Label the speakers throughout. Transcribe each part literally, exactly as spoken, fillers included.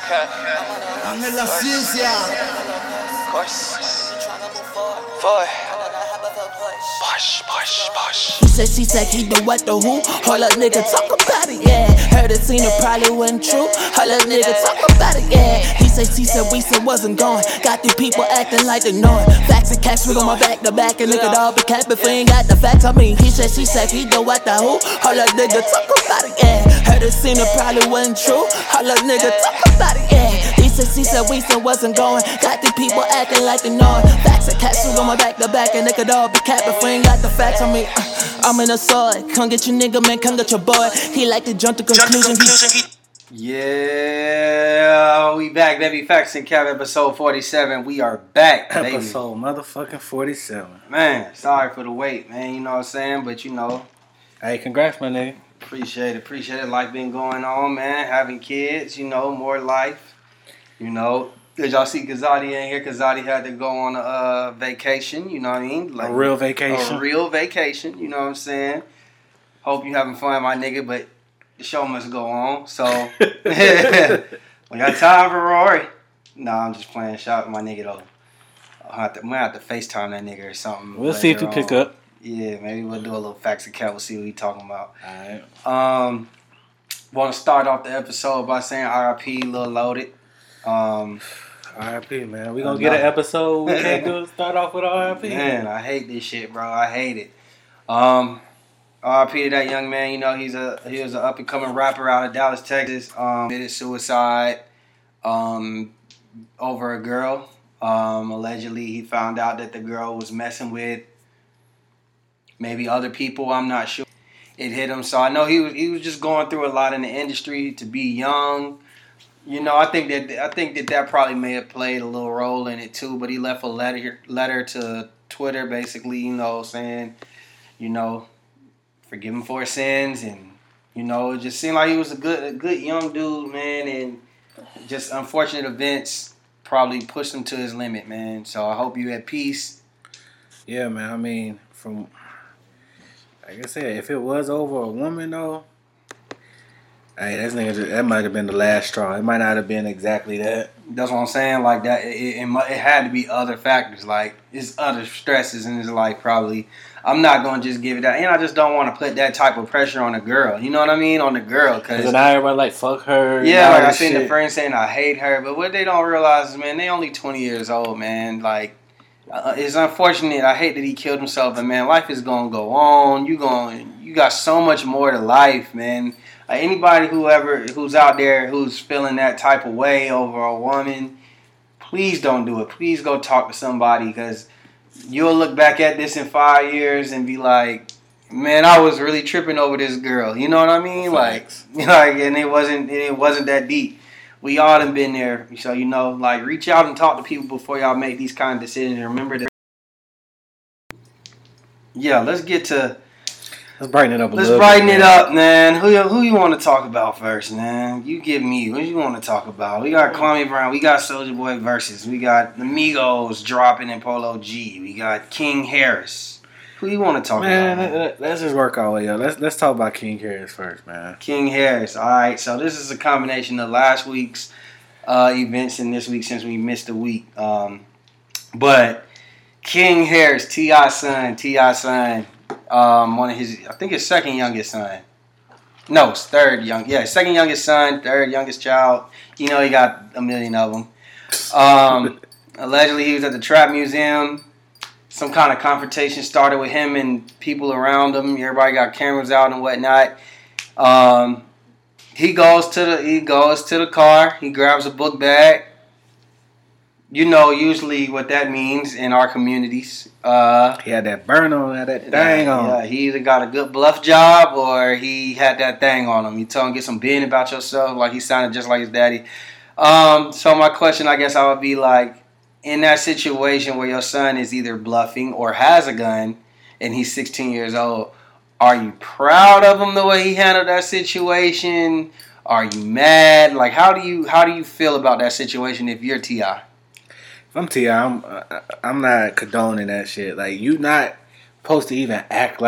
Speaker 1: I'm in la ciencia.
Speaker 2: Of course. Boy. Push, push, push.
Speaker 1: He said, she said, he the what, the who? Hold up, nigga, talk about it, yeah. Heard it, seen it, probably wasn't true. Hold up, nigga, talk about it, yeah. He said, she said, we said, wasn't going. Got these people acting like they know it. Facts and cash, we gon' my back to back, and nigga, all be cap if we ain't got the facts. I mean, he said, she said, he the what, the who? Hold up, nigga, talk about it, yeah. Heard it, seen it, probably wasn't true. Hold up, nigga, talk about it, yeah. He said, she said, we said, wasn't going. Got these people acting like they know it. Facts and cash, we gon' my back to back, and nigga, all be cap if we ain't got the facts. I mean, uh, I'm in a sword. Come get your nigga, man. Come get your boy. He like to jump to conclusion.
Speaker 3: Yeah, we back, baby. Facts and Cap, episode forty-seven. We are back, baby.
Speaker 4: Episode motherfucking forty-seven.
Speaker 3: Man, sorry for the wait, man. You know what I'm saying? But you know,
Speaker 4: hey, congrats, my nigga.
Speaker 3: Appreciate it. Appreciate it. Life been going on, man. Having kids, you know, more life. You know, did y'all see Kazadi in here? Kazadi had to go on a uh, vacation. You know what I mean?
Speaker 4: Like a real vacation.
Speaker 3: A real vacation. You know what I'm saying? Hope you having fun, my nigga. But the show must go on. So we got time for Rory. Nah, I'm just playing. Shout out my nigga though. I'll have to, I'm gonna have to FaceTime that nigga or something.
Speaker 4: We'll see if you pick up.
Speaker 3: Yeah, maybe we'll do a little facts and cap. We'll see what he talking about.
Speaker 4: Alright.
Speaker 3: Um, want to start off the episode by saying R I P Lil Loaded. Um,
Speaker 4: R I P, man. We gonna get an episode. We can't do start off with R I P.
Speaker 3: Man, I hate this shit, bro. I hate it. Um, R I P to that young man. You know, he's a he was an up and coming rapper out of Dallas, Texas. Um, committed suicide. Um, over a girl. Um, allegedly, he found out that the girl was messing with maybe other people. I'm not sure. It hit him, so I know he was he was just going through a lot in the industry. To be young, you know, I think that I think that that probably may have played a little role in it too. But he left a letter letter to Twitter, basically, you know, saying, you know, forgive him for his sins, and you know, it just seemed like he was a good a good young dude, man, and just unfortunate events probably pushed him to his limit, man. So I hope you at peace.
Speaker 4: Yeah, man. I mean, from like I said, if it was over a woman though, hey, that nigga just, that might have been the last straw. It might not have been exactly that. That's
Speaker 3: what I'm saying. Like that, it, it, it, it had to be other factors. Like it's other stresses in his life. Probably, I'm not gonna just give it that, and I just don't want to put that type of pressure on a girl. You know what I mean? On the girl, because
Speaker 4: now everybody like fuck her.
Speaker 3: Yeah, like I seen shit. The friends saying I hate her, but what they don't realize is, man, they only twenty years old, man. Like. Uh, it's unfortunate. I hate that he killed himself, but man, life is gonna go on. You going, you got so much more to life, man. Like anybody who ever who's out there who's feeling that type of way over a woman, please don't do it. Please go talk to somebody, because you'll look back at this in five years and be like, man, I was really tripping over this girl. You know what I mean? Facts. Like, like, and it wasn't it wasn't that deep. We all done been there, so you know, like, reach out and talk to people before y'all make these kind of decisions. And remember that. Yeah, let's get to.
Speaker 4: Let's brighten it up a
Speaker 3: let's
Speaker 4: little.
Speaker 3: Let's brighten
Speaker 4: bit,
Speaker 3: it man. up, man. Who who you want to talk about first, man? You give me. What you want to talk about? We got Kwame Brown. We got Soulja Boy versus. We got the Migos dropping in Polo G. We got King Harris. Who you want to talk
Speaker 4: man,
Speaker 3: about? Man,
Speaker 4: let's just work our way up. Let's let's talk about King Harris first, man.
Speaker 3: King Harris. All right. So this is a combination of last week's uh, events and this week, since we missed a week. Um, but King Harris, T I's son, T I's son, um, one of his, I think his second youngest son. No, his third young. Yeah, second youngest son, third youngest child. You know, he got a million of them. Um, allegedly, he was at the Trap Museum. Some kind of confrontation started with him and people around him. Everybody got cameras out and whatnot. Um, he goes to the he goes to the car. He grabs a book bag. You know, usually what that means in our communities. Uh,
Speaker 4: he had that burn on, had that thing
Speaker 3: yeah,
Speaker 4: on.
Speaker 3: Yeah, he either got a good bluff job or he had that thing on him. You told him get some being about yourself, like he sounded just like his daddy. Um, so my question, I guess, I would be like, in that situation where your son is either bluffing or has a gun and he's sixteen years old, are you proud of him the way he handled that situation? Are you mad? Like, how do you how do you feel about that situation if you're T I?
Speaker 4: If I'm T I, I'm I'm not condoning that shit. Like, you not supposed to even act like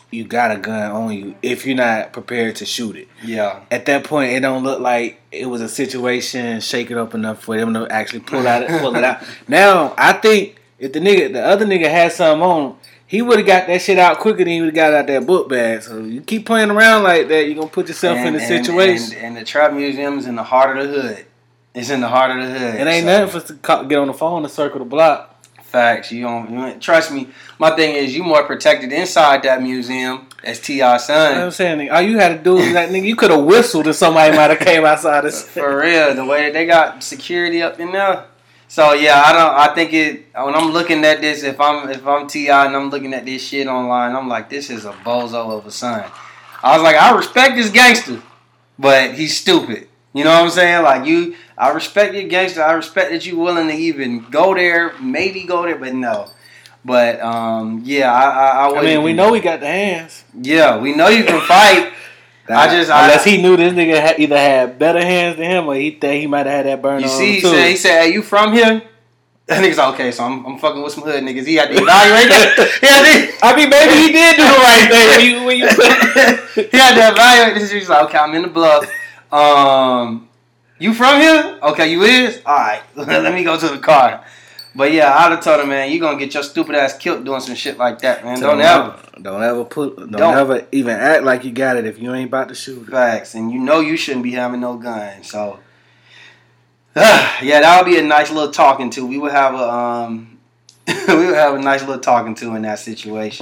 Speaker 4: you got a gun on you if you're not prepared to shoot it.
Speaker 3: Yeah.
Speaker 4: At that point, it don't look like it was a situation shaken up enough for them to actually pull out pull it out. Now, I think if the nigga, the other nigga had something on, he would have got that shit out quicker than he would have got out that book bag. So you keep playing around like that, you're gonna put yourself
Speaker 3: and,
Speaker 4: in a
Speaker 3: and,
Speaker 4: situation.
Speaker 3: And, and the Trap Museum is in the heart of the hood. It's in the heart of the hood.
Speaker 4: It ain't
Speaker 3: so.
Speaker 4: nothing for us to call, get on the phone and circle the block.
Speaker 3: Facts. You don't, you don't trust me. My thing is, you more protected inside that museum as T I's son.
Speaker 4: You know what I'm saying? All you had to do is that nigga. You could have whistled if somebody might have came outside. This.
Speaker 3: For real, the way that they got security up in there. So yeah, I don't. I think it. When I'm looking at this, if I'm if I'm T I and I'm looking at this shit online, I'm like, this is a bozo of a son. I was like, I respect this gangster, but he's stupid. You know what I'm saying? Like you, I respect your gangster. I respect that you willing to even go there, maybe go there, but no. But um, yeah, I, I, I,
Speaker 4: I mean, we know we got the hands.
Speaker 3: Yeah, we know you can fight. I just
Speaker 4: unless
Speaker 3: I,
Speaker 4: he knew this nigga had either had better hands than him, or he thought he might have had that burn
Speaker 3: you
Speaker 4: on
Speaker 3: see,
Speaker 4: him
Speaker 3: he
Speaker 4: too.
Speaker 3: said, he said, "Hey, you from here?" That nigga's like, okay, so I'm, I'm fucking with some hood niggas. He had to evaluate that. Yeah,
Speaker 4: I mean, maybe he did do the right thing when you. When you
Speaker 3: he had to evaluate this. He's like, okay, I'm in the bluff. Um, you from here? Okay, you is? All right, let me go to the car. But yeah, I'd have told him, man, you gonna get your stupid ass killed doing some shit like that, man. Don't, don't ever,
Speaker 4: don't ever put, don't,
Speaker 3: don't
Speaker 4: ever even act like you got it if you ain't about to shoot it.
Speaker 3: Facts, and you know you shouldn't be having no gun. So, uh, yeah, that would be a nice little talking to. We would have a, um, we would have a nice little talking to in that situation.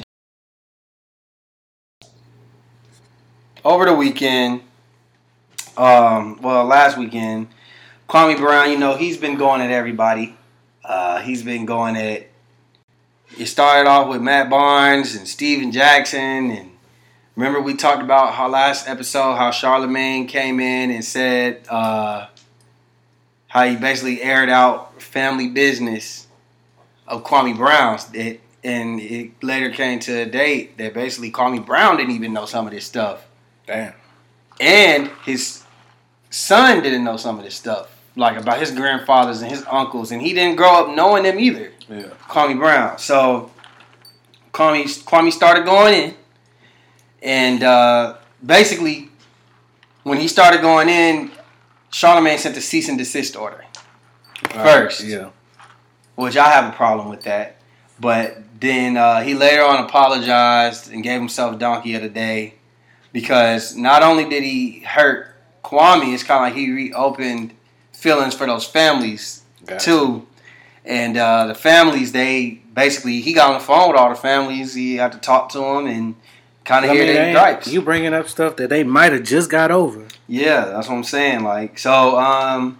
Speaker 3: Over the weekend, um, well, last weekend, Kwame Brown, you know, he's been going at everybody. Uh, he's been going at. It started off with Matt Barnes and Steven Jackson, and remember we talked about how last episode how Charlemagne came in and said uh, how he basically aired out family business of Kwame Brown's. It, and it later came to a date that basically Kwame Brown didn't even know some of this stuff.
Speaker 4: Damn.
Speaker 3: And his son didn't know some of this stuff. Like about his grandfathers and his uncles, and he didn't grow up knowing them either.
Speaker 4: Yeah,
Speaker 3: Kwame Brown. So Kwame Kwame started going in, and uh, basically, when he started going in, Charlemagne sent a cease and desist order first.
Speaker 4: Right. Yeah,
Speaker 3: which I have a problem with that. But then uh, he later on apologized and gave himself donkey of the day because not only did he hurt Kwame, it's kind of like he reopened feelings for those families gotcha. too, and uh, the families they basically he got on the phone with all the families. He had to talk to them and kind of hear their gripes.
Speaker 4: You bringing up stuff that they might have just got over.
Speaker 3: Yeah, that's what I'm saying. Like so, um,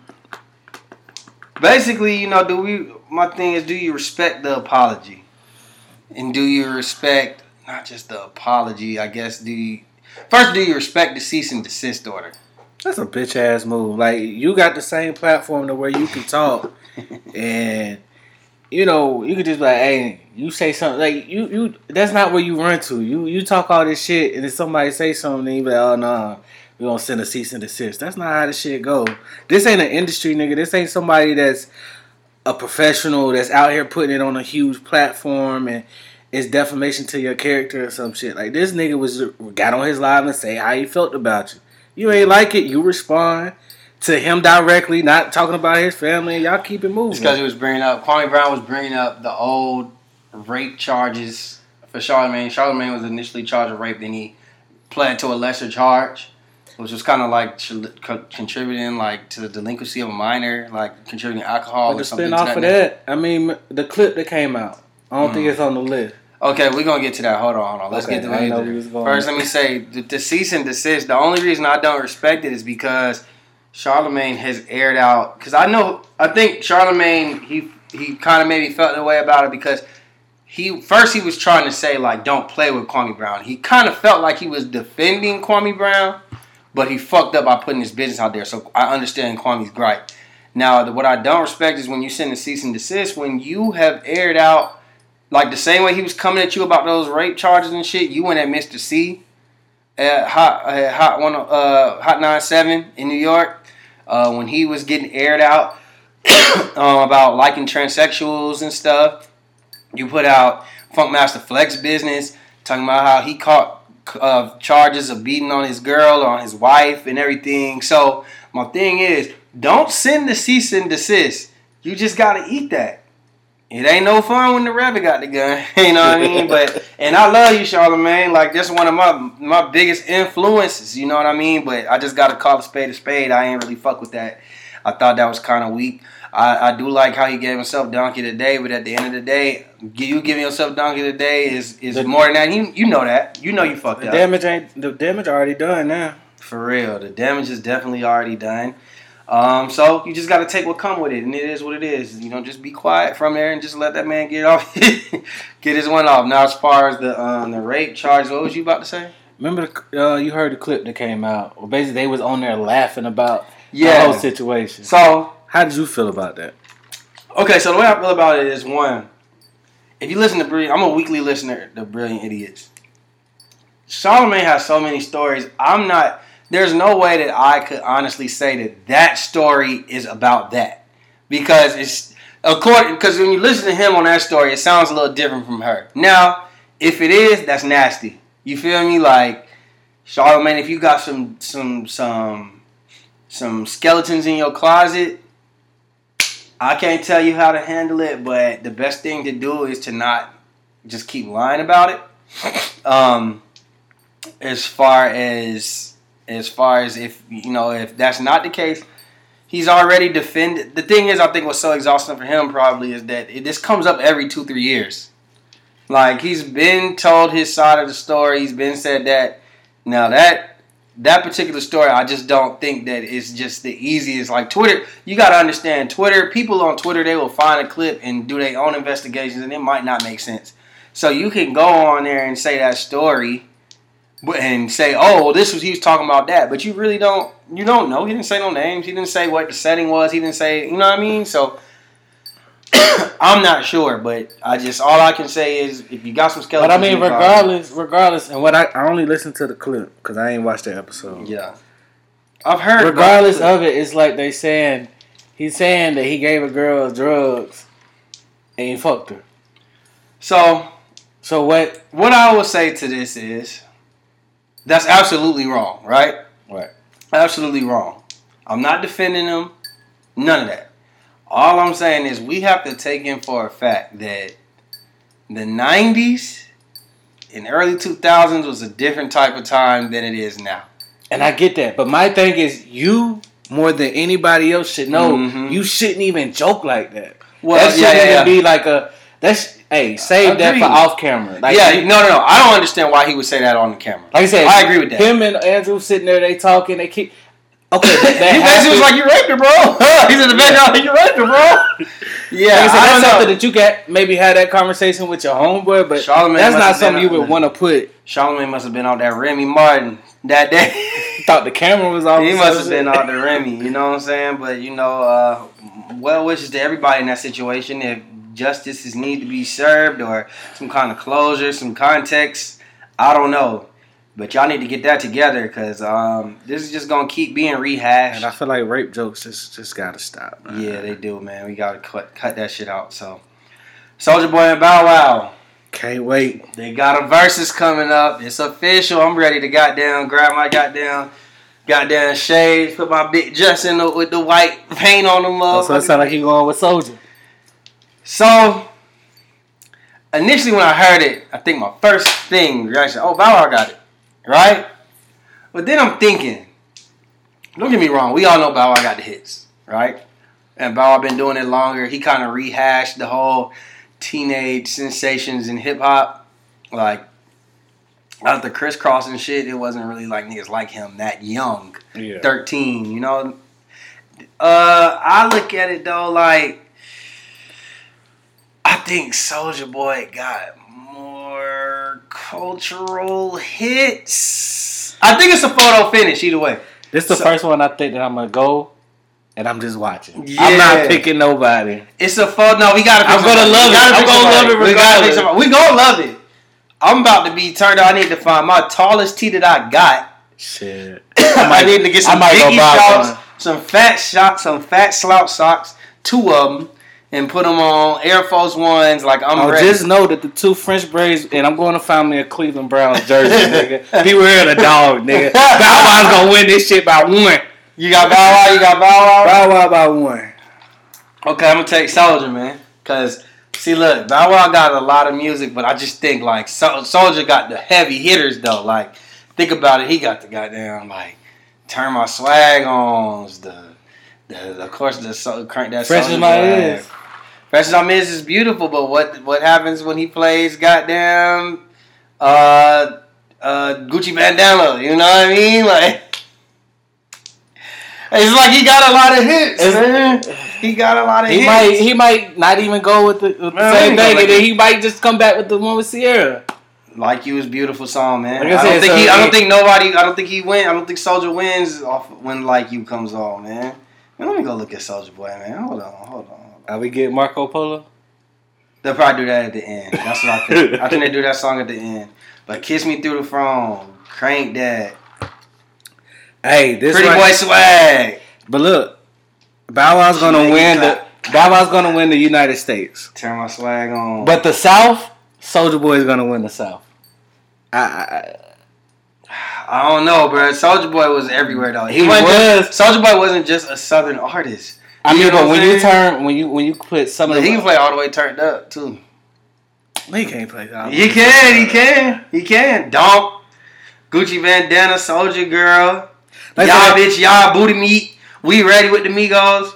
Speaker 3: basically, you know, do we? My thing is, do you respect the apology, and do you respect not just the apology? I guess do you first do you respect the cease and desist order?
Speaker 4: That's a bitch ass move. Like you got the same platform to where you can talk, and you know you could just be like, hey, you say something like you you. That's not where you run to. You you talk all this shit, and then somebody say something, and you be like, oh no, nah, we gonna send a cease and desist. That's not how this shit go. This ain't an industry, nigga. This ain't somebody that's a professional that's out here putting it on a huge platform and it's defamation to your character or some shit. Like this nigga was got on his live and say how he felt about you. You ain't like it, you respond to him directly, not talking about his family, and y'all keep it moving.
Speaker 3: It's because he was bringing up, Kwame Brown was bringing up the old rape charges for Charlemagne. Charlemagne was initially charged with rape, then he pled to a lesser charge, which was kind of like contributing like to the delinquency of a minor, like contributing alcohol
Speaker 4: like
Speaker 3: or something.
Speaker 4: Spin off
Speaker 3: to
Speaker 4: of
Speaker 3: that,
Speaker 4: that, I mean, the clip that came out, I don't mm. think it's on the list.
Speaker 3: Okay, we're going to get to that. Hold on, hold on. Let's
Speaker 4: okay,
Speaker 3: get to that. First, let me say, the, the cease and desist, the only reason I don't respect it is because Charlemagne has aired out, because I know, I think Charlemagne, he he kind of maybe felt the way about it because he, first he was trying to say, like, don't play with Kwame Brown. He kind of felt like he was defending Kwame Brown, but he fucked up by putting his business out there, so I understand Kwame's gripe. Now, the, what I don't respect is when you send a cease and desist, when you have aired out, like the same way he was coming at you about those rape charges and shit, you went at Mister C at Hot uh, Hot one uh Hot nine seven in New York uh, when he was getting aired out um, about liking transsexuals and stuff. You put out Funkmaster Flex business talking about how he caught uh, charges of beating on his girl or on his wife and everything. So my thing is, don't send the cease and desist. You just gotta eat that. It ain't no fun when the rapper got the gun. You know what I mean? But and I love you, Charlamagne. Like, that's one of my my biggest influences. You know what I mean? But I just gotta call a spade a spade. I ain't really fuck with that. I thought that was kind of weak. I, I do like how he gave himself donkey today, but at the end of the day, you giving yourself donkey today is is
Speaker 4: the,
Speaker 3: more than that. You you know that. You know you fucked
Speaker 4: the
Speaker 3: up.
Speaker 4: Damage ain't the damage already done now.
Speaker 3: For real, the damage is definitely already done. Um, so you just got to take what come with it, and it is what it is. You know, just be quiet from there and just let that man get off, get his one off. Now, as far as the um, the rape charge, what was you about to say?
Speaker 4: Remember, the, uh, you heard the clip that came out. Well, basically, they was on there laughing about
Speaker 3: yeah.
Speaker 4: the whole situation.
Speaker 3: So,
Speaker 4: how did you feel about that?
Speaker 3: Okay, so the way I feel about it is, one, if you listen to Brilliant, I'm a weekly listener to Brilliant Idiots. Charlamagne has so many stories. I'm not. There's no way that I could honestly say that that story is about that, because it's according. Because when you listen to him on that story, it sounds a little different from her. Now, if it is, that's nasty. You feel me? Like, Charlamagne, if you got some some some some skeletons in your closet, I can't tell you how to handle it, but the best thing to do is to not just keep lying about it. Um, as far as As far as if, you know, if that's not the case, he's already defended. The thing is, I think what's so exhausting for him probably is that it, this comes up every two, three years. Like, he's been told his side of the story. He's been said that. Now, that that particular story, I just don't think that it's just the easiest. Like, Twitter, you got to understand, Twitter, people on Twitter, they will find a clip and do their own investigations, and it might not make sense. So you can go on there and say that story and say, oh, well, this was, he was talking about that. But you really don't, you don't know. He didn't say no names. He didn't say what the setting was. He didn't say, you know what I mean? So, I'm not sure. But I just, all I can say is, if you got some skeletons.
Speaker 4: But I mean, regardless, regardless, and what I, I only listened to the clip, because I ain't watched that episode.
Speaker 3: Yeah. I've heard.
Speaker 4: Regardless of it, it's like they saying, he's saying that he gave a girl drugs and he fucked her.
Speaker 3: So.
Speaker 4: So what?
Speaker 3: What I will say to this is, that's absolutely wrong, right?
Speaker 4: Right.
Speaker 3: Absolutely wrong. I'm not defending him. None of that. All I'm saying is we have to take in for a fact that the nineties and early two thousands was a different type of time than it is now.
Speaker 4: And I get that. But my thing is, you, more than anybody else should know, mm-hmm. you shouldn't even joke like that. Well, that shouldn't yeah, yeah, even yeah. be like a... That's Hey, save that for off camera. Like,
Speaker 3: yeah, no, no, no. I don't understand why he would say that on the camera.
Speaker 4: Like I said,
Speaker 3: I agree with that.
Speaker 4: Him and Andrew sitting there, they talking, they keep. Okay, that, that
Speaker 3: he basically was like, "You raped her, bro." He's in the background, "You raped her, bro." Yeah,
Speaker 4: like I said,
Speaker 3: I
Speaker 4: that's
Speaker 3: know.
Speaker 4: something that you can maybe have that conversation with your homeboy, but
Speaker 3: Charlamagne
Speaker 4: that's not something you would want to put.
Speaker 3: Charlamagne must have been out there Remy Martin that day.
Speaker 4: Thought the camera was off.
Speaker 3: He must have been out there Remy. You know what I'm saying? But you know, uh, well wishes to everybody in that situation. If justice is need to be served or some kind of closure, some context, I don't know. But y'all need to get that together, because um, this is just going to keep being rehashed.
Speaker 4: And I feel like rape jokes just, just got to stop, man.
Speaker 3: Yeah, they do, man. We got to cut cut that shit out. So, Soulja Boy and Bow Wow.
Speaker 4: Can't wait.
Speaker 3: They got a versus coming up. It's official. I'm ready to goddamn grab my goddamn goddamn shades, put my big Justin with the white paint on them.
Speaker 4: Oh, so it sound like you going with Soulja.
Speaker 3: So, initially when I heard it, I think my first thing, reaction, oh, Bow Wow got it, right? But then I'm thinking, don't get me wrong, we all know Bow Wow got the hits, right? And Bow Wow been doing it longer. He kind of rehashed the whole teenage sensations in hip-hop. Like, after crisscross and shit, it wasn't really like niggas like him that young, yeah. thirteen, you know? Uh, I look at it, though, like, I think Soulja Boy got more cultural hits. I think it's a photo finish either way.
Speaker 4: This is the so, first one I think that I'm gonna go, and I'm just watching. Yeah. I'm not picking nobody.
Speaker 3: It's a photo. No, we gotta.
Speaker 4: I'm gonna love it. I'm gonna love it regardless.
Speaker 3: We gonna love it. I'm about to be turned on. I need to find my tallest tee that I got.
Speaker 4: Shit.
Speaker 3: I, might, I need to get some biggie
Speaker 4: shorts,
Speaker 3: some fat shots, some fat slouch socks, two of them. and put them on Air Force Ones like I'm
Speaker 4: Oh,
Speaker 3: ready.
Speaker 4: just know that the two French braids, and I'm going to find me a Cleveland Browns jersey, nigga. Be real, the dog, nigga. Bow Wow's gonna win this shit by one.
Speaker 3: You got Bow Wow, you got Bow Wow?
Speaker 4: Bow Wow by one.
Speaker 3: Okay, I'm gonna take Soulja, man. Cause see, look, Bow Wow got a lot of music, but I just think like Sol- Soulja got the heavy hitters though. Like, think about it, he got the goddamn like Turn My Swag Ons, the the, the of course the so, crank that
Speaker 4: Fresh
Speaker 3: Soulja
Speaker 4: as my
Speaker 3: Boy.
Speaker 4: is.
Speaker 3: Fresh as My Is is beautiful, but what what happens when he plays goddamn uh uh Gucci Bandana? You know what I mean? Like. It's like he got a lot of hits, man. He got a lot of
Speaker 4: He
Speaker 3: hits.
Speaker 4: might, he might not even go with the, with the
Speaker 3: Man,
Speaker 4: same
Speaker 3: he go
Speaker 4: thing,
Speaker 3: like
Speaker 4: and then
Speaker 3: that.
Speaker 4: he might just come back with the one with Sierra.
Speaker 3: Like You is beautiful song, man.
Speaker 4: Like I
Speaker 3: I,
Speaker 4: said,
Speaker 3: don't think
Speaker 4: so
Speaker 3: he. I don't
Speaker 4: he-
Speaker 3: think nobody. I don't think he win. I don't think Soulja wins off when Like You comes on, man. Man, let me go look at Soulja Boy, man. Hold on, hold on. Hold on.
Speaker 4: Are we get Marco Polo?
Speaker 3: They'll probably do that at the end. That's what I think. I think they do that song at the end. But Kiss Me Through the Phone, Crank That,
Speaker 4: Hey, this
Speaker 3: Pretty
Speaker 4: right-
Speaker 3: Boy Swag,
Speaker 4: But look, Bow Wow's gonna
Speaker 3: Make it
Speaker 4: win the
Speaker 3: clap.
Speaker 4: Bow Wow's gonna win the United States.
Speaker 3: Turn My Swag On.
Speaker 4: But the South, Soulja Boy is gonna win the South. I, I,
Speaker 3: I don't know, bro. Soulja Boy was everywhere though. He,
Speaker 4: He
Speaker 3: wasn't
Speaker 4: was.
Speaker 3: Just, Soulja Boy wasn't just a Southern artist.
Speaker 4: I
Speaker 3: You
Speaker 4: mean,
Speaker 3: know
Speaker 4: but
Speaker 3: what
Speaker 4: when
Speaker 3: I'm
Speaker 4: you
Speaker 3: saying?
Speaker 4: turn, when you when you put some of
Speaker 3: But
Speaker 4: the,
Speaker 3: he can play all the way turned up too.
Speaker 4: he can't play that.
Speaker 3: He can, he can, he can. Donk, Gucci Bandana, Soulja Girl,
Speaker 4: Like
Speaker 3: y'all
Speaker 4: that-
Speaker 3: bitch, y'all booty meat. We ready with the Migos.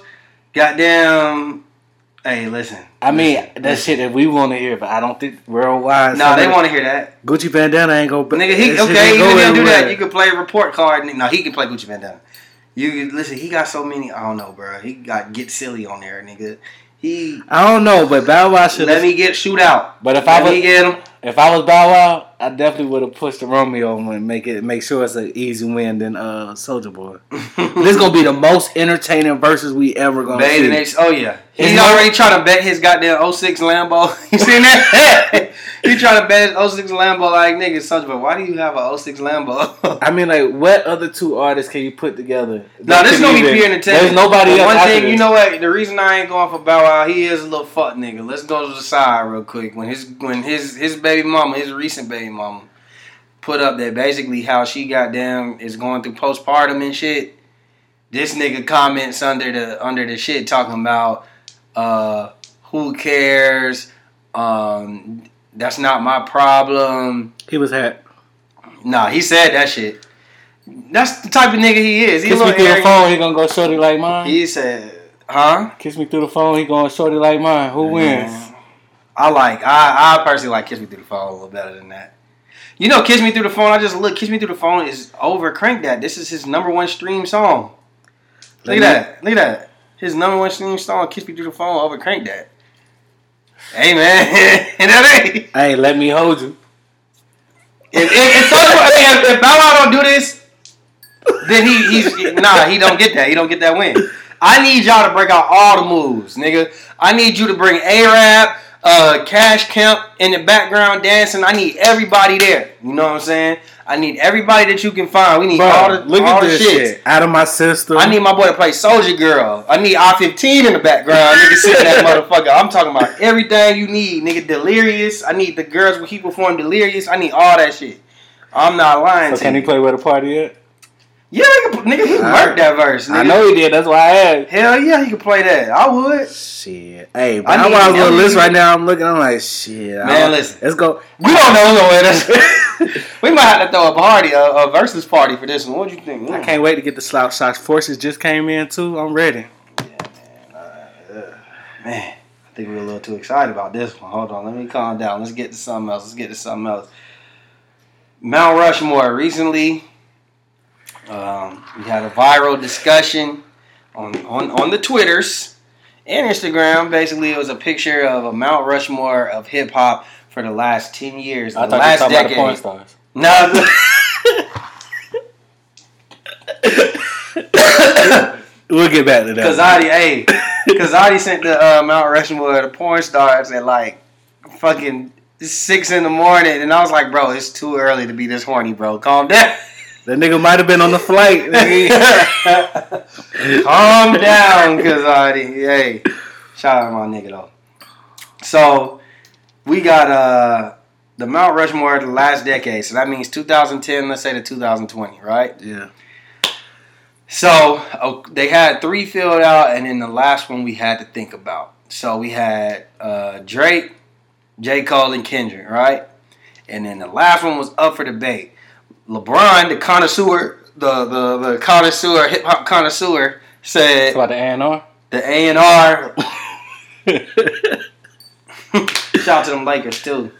Speaker 3: Goddamn. Hey, listen.
Speaker 4: I mean,
Speaker 3: listen,
Speaker 4: that shit that we want to hear, but I don't think worldwide.
Speaker 3: No, they want to hear that.
Speaker 4: Gucci Bandana ain't go.
Speaker 3: But nigga, he
Speaker 4: that shit
Speaker 3: okay.
Speaker 4: ain't
Speaker 3: Even
Speaker 4: go
Speaker 3: if you do that,
Speaker 4: everywhere.
Speaker 3: you can play a report card. No, he can play Gucci Bandana. You listen. He got so many. I don't know, bro. He got Get Silly on there, nigga. He
Speaker 4: I don't know, but Bow Wow should.
Speaker 3: let me get Shootout.
Speaker 4: But if
Speaker 3: Let
Speaker 4: I was,
Speaker 3: me get him.
Speaker 4: if I was Bow Wow, I definitely would have pushed the Romeo and make it make sure it's an easy win than uh Soulja Boy. This gonna be the most entertaining verses we ever gonna
Speaker 3: Bathing
Speaker 4: see.
Speaker 3: Apes. Oh yeah,
Speaker 4: It's
Speaker 3: he's
Speaker 4: no-
Speaker 3: already trying to bet his goddamn oh six Lambo. You seen that? He trying to bet his oh six Lambo like nigga. Soulja Boy, why do you have a oh six Lambo?
Speaker 4: I mean, like, what other two artists can you put together?
Speaker 3: No, this is
Speaker 4: That
Speaker 3: gonna be
Speaker 4: could
Speaker 3: pure
Speaker 4: even-
Speaker 3: entertainment.
Speaker 4: There's nobody
Speaker 3: But
Speaker 4: else.
Speaker 3: One
Speaker 4: after
Speaker 3: thing, you
Speaker 4: this.
Speaker 3: know what? The reason I ain't going for Bow Wow, he is a little fuck nigga. Let's go to the side real quick. When his when his his baby mama, his recent baby mama, put up that basically how she goddamn is going through postpartum and shit. This nigga comments under the under the shit talking about uh who cares? Um that's not my problem.
Speaker 4: He was hacked.
Speaker 3: Nah, he said that shit. That's the type of nigga he is. He a
Speaker 4: Kiss me
Speaker 3: little
Speaker 4: through the
Speaker 3: arrogant.
Speaker 4: phone, he gonna go shorty like mine.
Speaker 3: He said, huh?
Speaker 4: Kiss me through the phone, he going shorty like mine. Who wins?
Speaker 3: Man, I like I I personally like Kiss Me Through the Phone a little better than that. You know, Kiss Me Through the Phone. I just look. Kiss Me Through the Phone is over. Crank That. This is his number one stream song. Look at that. Look at that. His number one stream song, Kiss Me Through the Phone, over Crank That. Hey man, and that ain't.
Speaker 4: Hey, let me hold you.
Speaker 3: If, if, if, Soulja Boy- I mean, if, if Bow Wow don't do this, then he he's nah. He don't get that. He don't get that win. I need y'all to break out all the moves, nigga. I need you to bring A-Rap, uh, Cash Kemp in the background dancing. I need everybody there. You know what I'm saying? I need everybody that you can find. We need
Speaker 4: Bro,
Speaker 3: all the
Speaker 4: look
Speaker 3: all
Speaker 4: at
Speaker 3: the
Speaker 4: this
Speaker 3: shits.
Speaker 4: shit. Out of my system.
Speaker 3: I need my boy to play Soulja Girl. I need I fifteen in the background. Nigga sitting that motherfucker. I'm talking about everything you need. Nigga Delirious. I need the girls when he perform Delirious. I need all that shit. I'm not lying
Speaker 4: So
Speaker 3: to
Speaker 4: can
Speaker 3: you.
Speaker 4: he play where the party at?
Speaker 3: Yeah, he could, nigga, he murked that verse. Nigga.
Speaker 4: I know he did. That's why I asked.
Speaker 3: Hell yeah, he could play that. I would.
Speaker 4: Shit. Hey,
Speaker 3: I
Speaker 4: Bow
Speaker 3: need
Speaker 4: Wow's little
Speaker 3: every-
Speaker 4: list right now. I'm looking. I'm like, shit. I
Speaker 3: Man,
Speaker 4: don't-
Speaker 3: listen.
Speaker 4: Let's go.
Speaker 3: We don't know no way. That's we might have to throw a party, a, a versus party for this one. What do you think?
Speaker 4: I can't wait to get the Slouch Socks. Forces just came in too. I'm ready.
Speaker 3: Man, I think we're a little too excited about this one. Hold on, let me calm down. Let's get to something else. Let's get to something else. Mount Rushmore. Recently, um, we had a viral discussion on, on, on the Twitters and Instagram. Basically, it was a picture of a Mount Rushmore of hip hop for the last ten years.
Speaker 4: I
Speaker 3: the
Speaker 4: thought you were
Speaker 3: last
Speaker 4: talking about the porn
Speaker 3: decade.
Speaker 4: stars.
Speaker 3: No.
Speaker 4: We'll get back to that.
Speaker 3: Kazadi, hey, Kazadi sent the uh, Mount Rushmore the porn stars at like fucking six in the morning, and I was like, bro, it's too early to be this horny, bro. Calm down.
Speaker 4: That nigga might have been on the flight. Nigga.
Speaker 3: Calm down, Kazadi. Hey, Shout out to my nigga though. So we got uh the Mount Rushmore of the last decade. So that means two thousand ten, let's say to two thousand twenty, right?
Speaker 4: Yeah.
Speaker 3: So uh, they had three filled out, and then the last one we had to think about. So we had uh, Drake, J. Cole, and Kendrick, right? And then the last one was up for debate. LeBron, the connoisseur, the the, the connoisseur, hip hop connoisseur, said
Speaker 4: It's about the A and R.
Speaker 3: the A and R. Shout out to them Lakers too.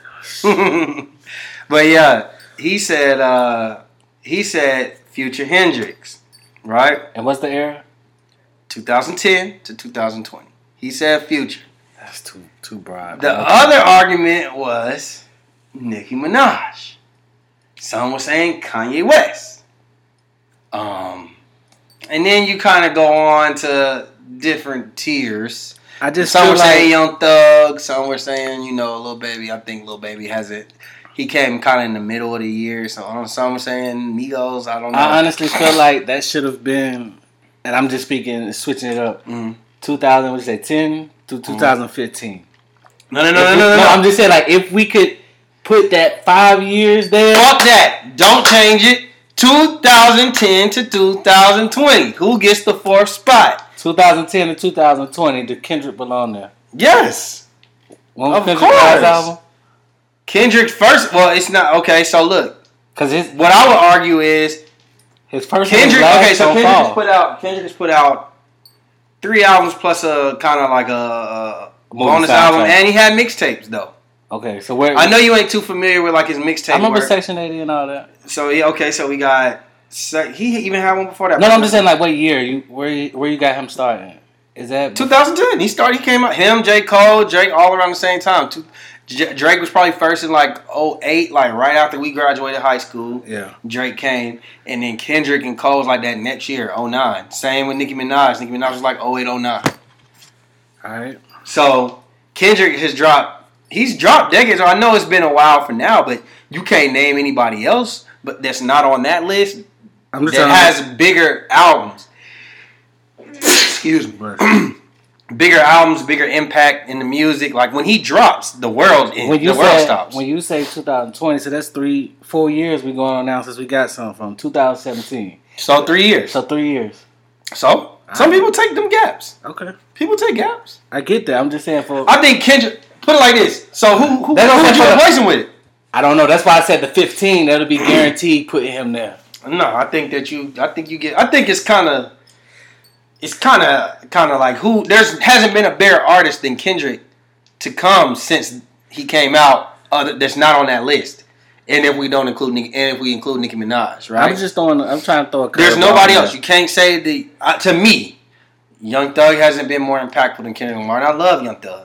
Speaker 3: But yeah, he said uh, he said Future Hendrix, right?
Speaker 4: And what's the era?
Speaker 3: twenty ten to two thousand twenty. He said Future.
Speaker 4: That's too too broad.
Speaker 3: The
Speaker 4: man.
Speaker 3: other argument was Nicki Minaj. Some were saying Kanye West. Um, and then you kind of go on to different tiers.
Speaker 4: I just
Speaker 3: Some
Speaker 4: feel
Speaker 3: were
Speaker 4: like
Speaker 3: saying Young Thug. Some were saying, you know, Lil Baby. I think Lil Baby has it. He came kind of in the middle of the year. So um, some were saying Migos. I don't know.
Speaker 4: I honestly feel like that should have been, and I'm just speaking, switching it up.
Speaker 3: Mm.
Speaker 4: two thousand, what you say, ten to twenty fifteen.
Speaker 3: No, no, no,
Speaker 4: If
Speaker 3: no,
Speaker 4: we-
Speaker 3: no, no, no.
Speaker 4: I'm just saying, like, if we could put that five years there.
Speaker 3: Fuck that. Don't change it. twenty ten to two thousand twenty. Who gets the fourth spot?
Speaker 4: twenty ten to two thousand twenty, did Kendrick belong there?
Speaker 3: Yes.
Speaker 4: When was
Speaker 3: Of
Speaker 4: Kendrick's last
Speaker 3: course.
Speaker 4: album?
Speaker 3: Kendrick's first. Well, it's not. Okay, so look.
Speaker 4: Because his,
Speaker 3: What I would argue is
Speaker 4: his first
Speaker 3: Kendrick.
Speaker 4: one was
Speaker 3: Okay,
Speaker 4: last
Speaker 3: so
Speaker 4: on
Speaker 3: Kendrick has
Speaker 4: Fall.
Speaker 3: put out. Kendrick has put out three albums plus a kind of like a, a
Speaker 4: Movie
Speaker 3: bonus
Speaker 4: soundtrack.
Speaker 3: album, and he had mixtapes though.
Speaker 4: Okay, so where...
Speaker 3: I know you ain't too familiar with like his mixtape.
Speaker 4: I remember
Speaker 3: work.
Speaker 4: Section eighty and all that.
Speaker 3: So yeah, okay, so we got. So he even had one before that.
Speaker 4: No, no, I'm just saying, like, what year? You Where you, where you got him starting? Is that...
Speaker 3: twenty ten. He started. He came out. Him, J. Cole, Drake, all around the same time. Two, J- Drake was probably first in like oh eight, like right after we graduated high school.
Speaker 4: Yeah.
Speaker 3: Drake came, and then Kendrick and Cole was like that next year, oh nine. Same with Nicki Minaj. Nicki Minaj was like oh eight, oh nine.
Speaker 4: All right.
Speaker 3: So Kendrick has dropped. He's dropped decades. I know it's been a while for now, but you can't name anybody else. But that's not on that list.
Speaker 4: I'm just
Speaker 3: That
Speaker 4: trying
Speaker 3: has bigger albums. Excuse me.
Speaker 4: to...
Speaker 3: Bigger albums, bigger impact in the music. Like when he drops, the world in,
Speaker 4: When you
Speaker 3: the world
Speaker 4: say,
Speaker 3: stops.
Speaker 4: When you say twenty twenty, so that's three, four years we going on now since we got something from two thousand seventeen.
Speaker 3: So three years.
Speaker 4: So three years.
Speaker 3: So some people take them gaps.
Speaker 4: Okay.
Speaker 3: People take gaps.
Speaker 4: I get that. I'm just saying for...
Speaker 3: I think Kendrick. Put it like this. So who who,
Speaker 4: That's
Speaker 3: who
Speaker 4: what
Speaker 3: would you
Speaker 4: I'm saying.
Speaker 3: replace him with?
Speaker 4: I don't know. That's why I said the fifteen. That'll be guaranteed putting him there.
Speaker 3: No, I think that you. I think you get. I think it's kind of. It's kind of kind of like who there's hasn't been a better artist than Kendrick to come since he came out. Other that's not on that list. And if we don't include Nicki, and if we include Nicki Minaj, right?
Speaker 4: I'm just throwing. I'm trying to throw a.
Speaker 3: There's
Speaker 4: curveball
Speaker 3: nobody
Speaker 4: in
Speaker 3: else.
Speaker 4: there.
Speaker 3: You can't say the uh, to me. Young Thug hasn't been more impactful than Kendrick Lamar, and I love Young Thug.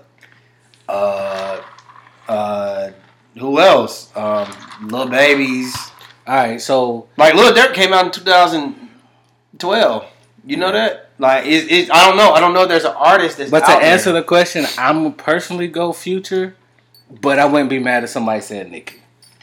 Speaker 3: Uh, uh, who else? Um, Lil Babies.
Speaker 4: All right. So
Speaker 3: Like Lil Durk came out in two thousand twelve. You know that? Like it, it, I don't know. I don't know if there's an artist that's
Speaker 4: But to
Speaker 3: out
Speaker 4: answer
Speaker 3: there.
Speaker 4: the question, I'm gonna personally go Future, but I wouldn't be mad if somebody said Nicki.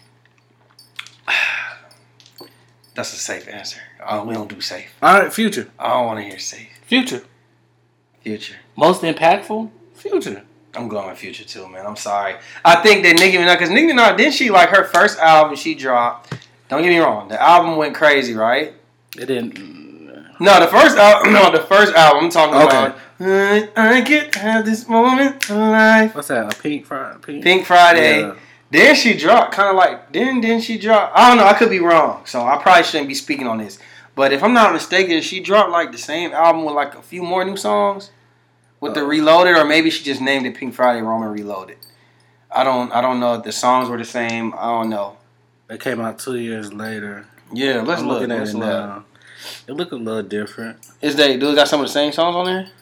Speaker 3: That's a safe answer. Uh, we don't do safe.
Speaker 4: All right, Future,
Speaker 3: I don't want to hear safe.
Speaker 4: Future,
Speaker 3: Future.
Speaker 4: most impactful, Future.
Speaker 3: I'm going with Future too, man. I'm sorry. I think that Nicki Minaj, because Nicki Minaj, didn't she like her first album she dropped? Don't get me wrong, the album went crazy, right?
Speaker 4: It didn't.
Speaker 3: No, the first album. No, the first album. I'm talking
Speaker 4: Okay.
Speaker 3: about. I, I get have this moment of life.
Speaker 4: What's that? A Pink Friday? Pink,
Speaker 3: Pink Friday.
Speaker 4: Yeah.
Speaker 3: Then she dropped, kind of like, then then she dropped. I don't know. I could be wrong, so I probably shouldn't be speaking on this. But if I'm not mistaken, she dropped like the same album with like a few more new songs with the
Speaker 4: Oh.
Speaker 3: Reloaded, or maybe she just named it Pink Friday Roman Reloaded. I don't I don't know if the songs were the same. I don't know.
Speaker 4: It came out two years later.
Speaker 3: Yeah, let's
Speaker 4: I'm
Speaker 3: look.
Speaker 4: looking at
Speaker 3: Let's
Speaker 4: it
Speaker 3: look.
Speaker 4: now. It look a little different.
Speaker 3: Is they do it got some of the same songs on there?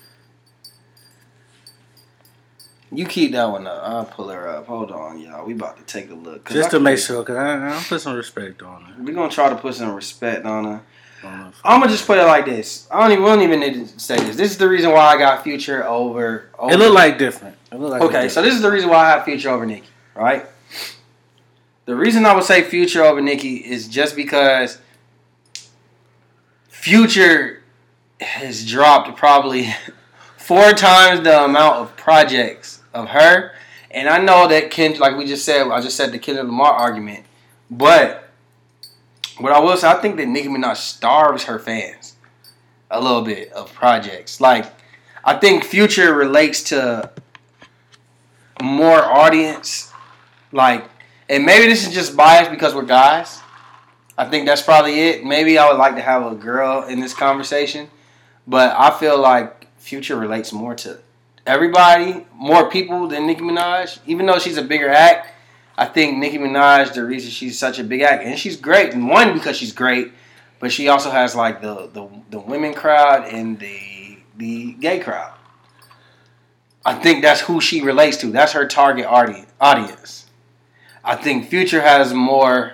Speaker 3: You keep that one up. I'll pull her up. Hold on, y'all. We about to take a look. 'Cause
Speaker 4: Just
Speaker 3: I
Speaker 4: to make
Speaker 3: can't-
Speaker 4: sure, because I'll put some respect on it.
Speaker 3: We're gonna try to put some respect on her.
Speaker 4: I don't know if-
Speaker 3: I'm gonna just put it like this. I don't even, we don't even need to say this. This is the reason why I got Future over. over
Speaker 4: It looked like different. It looked like
Speaker 3: okay,
Speaker 4: it's
Speaker 3: so this is the reason why I have Future over Nicki, right? The reason I would say Future over Nicki is just because Future has dropped probably four times the amount of projects of her. And I know that Ken, like we just said, I just said the Kendrick Lamar argument. But what I will say, I think that Nicki Minaj starves her fans a little bit of projects. Like, I think Future relates to more audience. Like, and maybe this is just biased because we're guys. I think that's probably it. Maybe I would like to have a girl in this conversation. But I feel like Future relates more to everybody, more people than Nicki Minaj. Even though she's a bigger act, I think Nicki Minaj, the reason she's such a big act, and she's great, and one, because she's great, but she also has like the the, the women crowd and the the gay crowd. I think that's who she relates to. That's her target audience. I think Future has more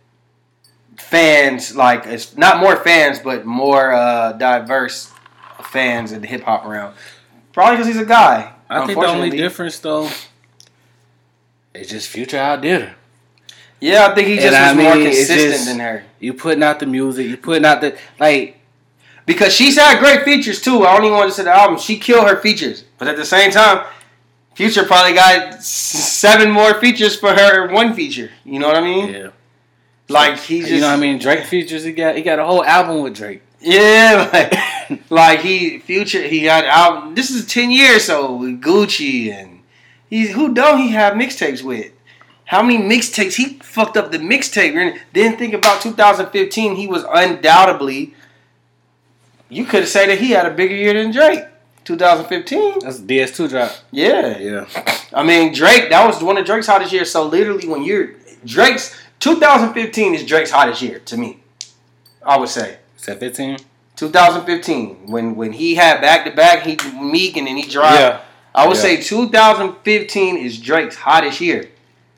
Speaker 3: fans, like, it's not more fans, but more uh, diverse fans in the hip hop realm. Probably because he's a guy.
Speaker 4: I think the only difference, though, is just Future outdid her.
Speaker 3: Yeah, I think he just
Speaker 4: and
Speaker 3: was
Speaker 4: I mean,
Speaker 3: more consistent
Speaker 4: just,
Speaker 3: than her.
Speaker 4: You putting out the music, you putting out the, like...
Speaker 3: Because she's had great features, too. I don't even want to say the album. She killed her features. But at the same time, Future probably got seven more features for her one feature. You know what I mean?
Speaker 4: Yeah.
Speaker 3: Like, he just...
Speaker 4: You know what I mean? Drake features, he got he got a whole album with Drake.
Speaker 3: Yeah, like, like he, Future, he got album... This is ten years, so with Gucci and... He, who don't he have mixtapes with? How many mixtapes? He fucked up the mixtape. Then think about two thousand fifteen. He was undoubtedly... You could say that he had a bigger year than Drake. twenty fifteen.
Speaker 4: That's D S two drop.
Speaker 3: Yeah.
Speaker 4: Yeah.
Speaker 3: I mean, Drake, that was one of Drake's hottest years. So literally when you're... Drake's... twenty fifteen is Drake's hottest year to me. I would say.
Speaker 4: Is that fifteen?
Speaker 3: twenty fifteen. When when he had back-to-back, he Meek, and then he dropped.
Speaker 4: Yeah.
Speaker 3: I would
Speaker 4: yeah.
Speaker 3: say two thousand fifteen is Drake's hottest year.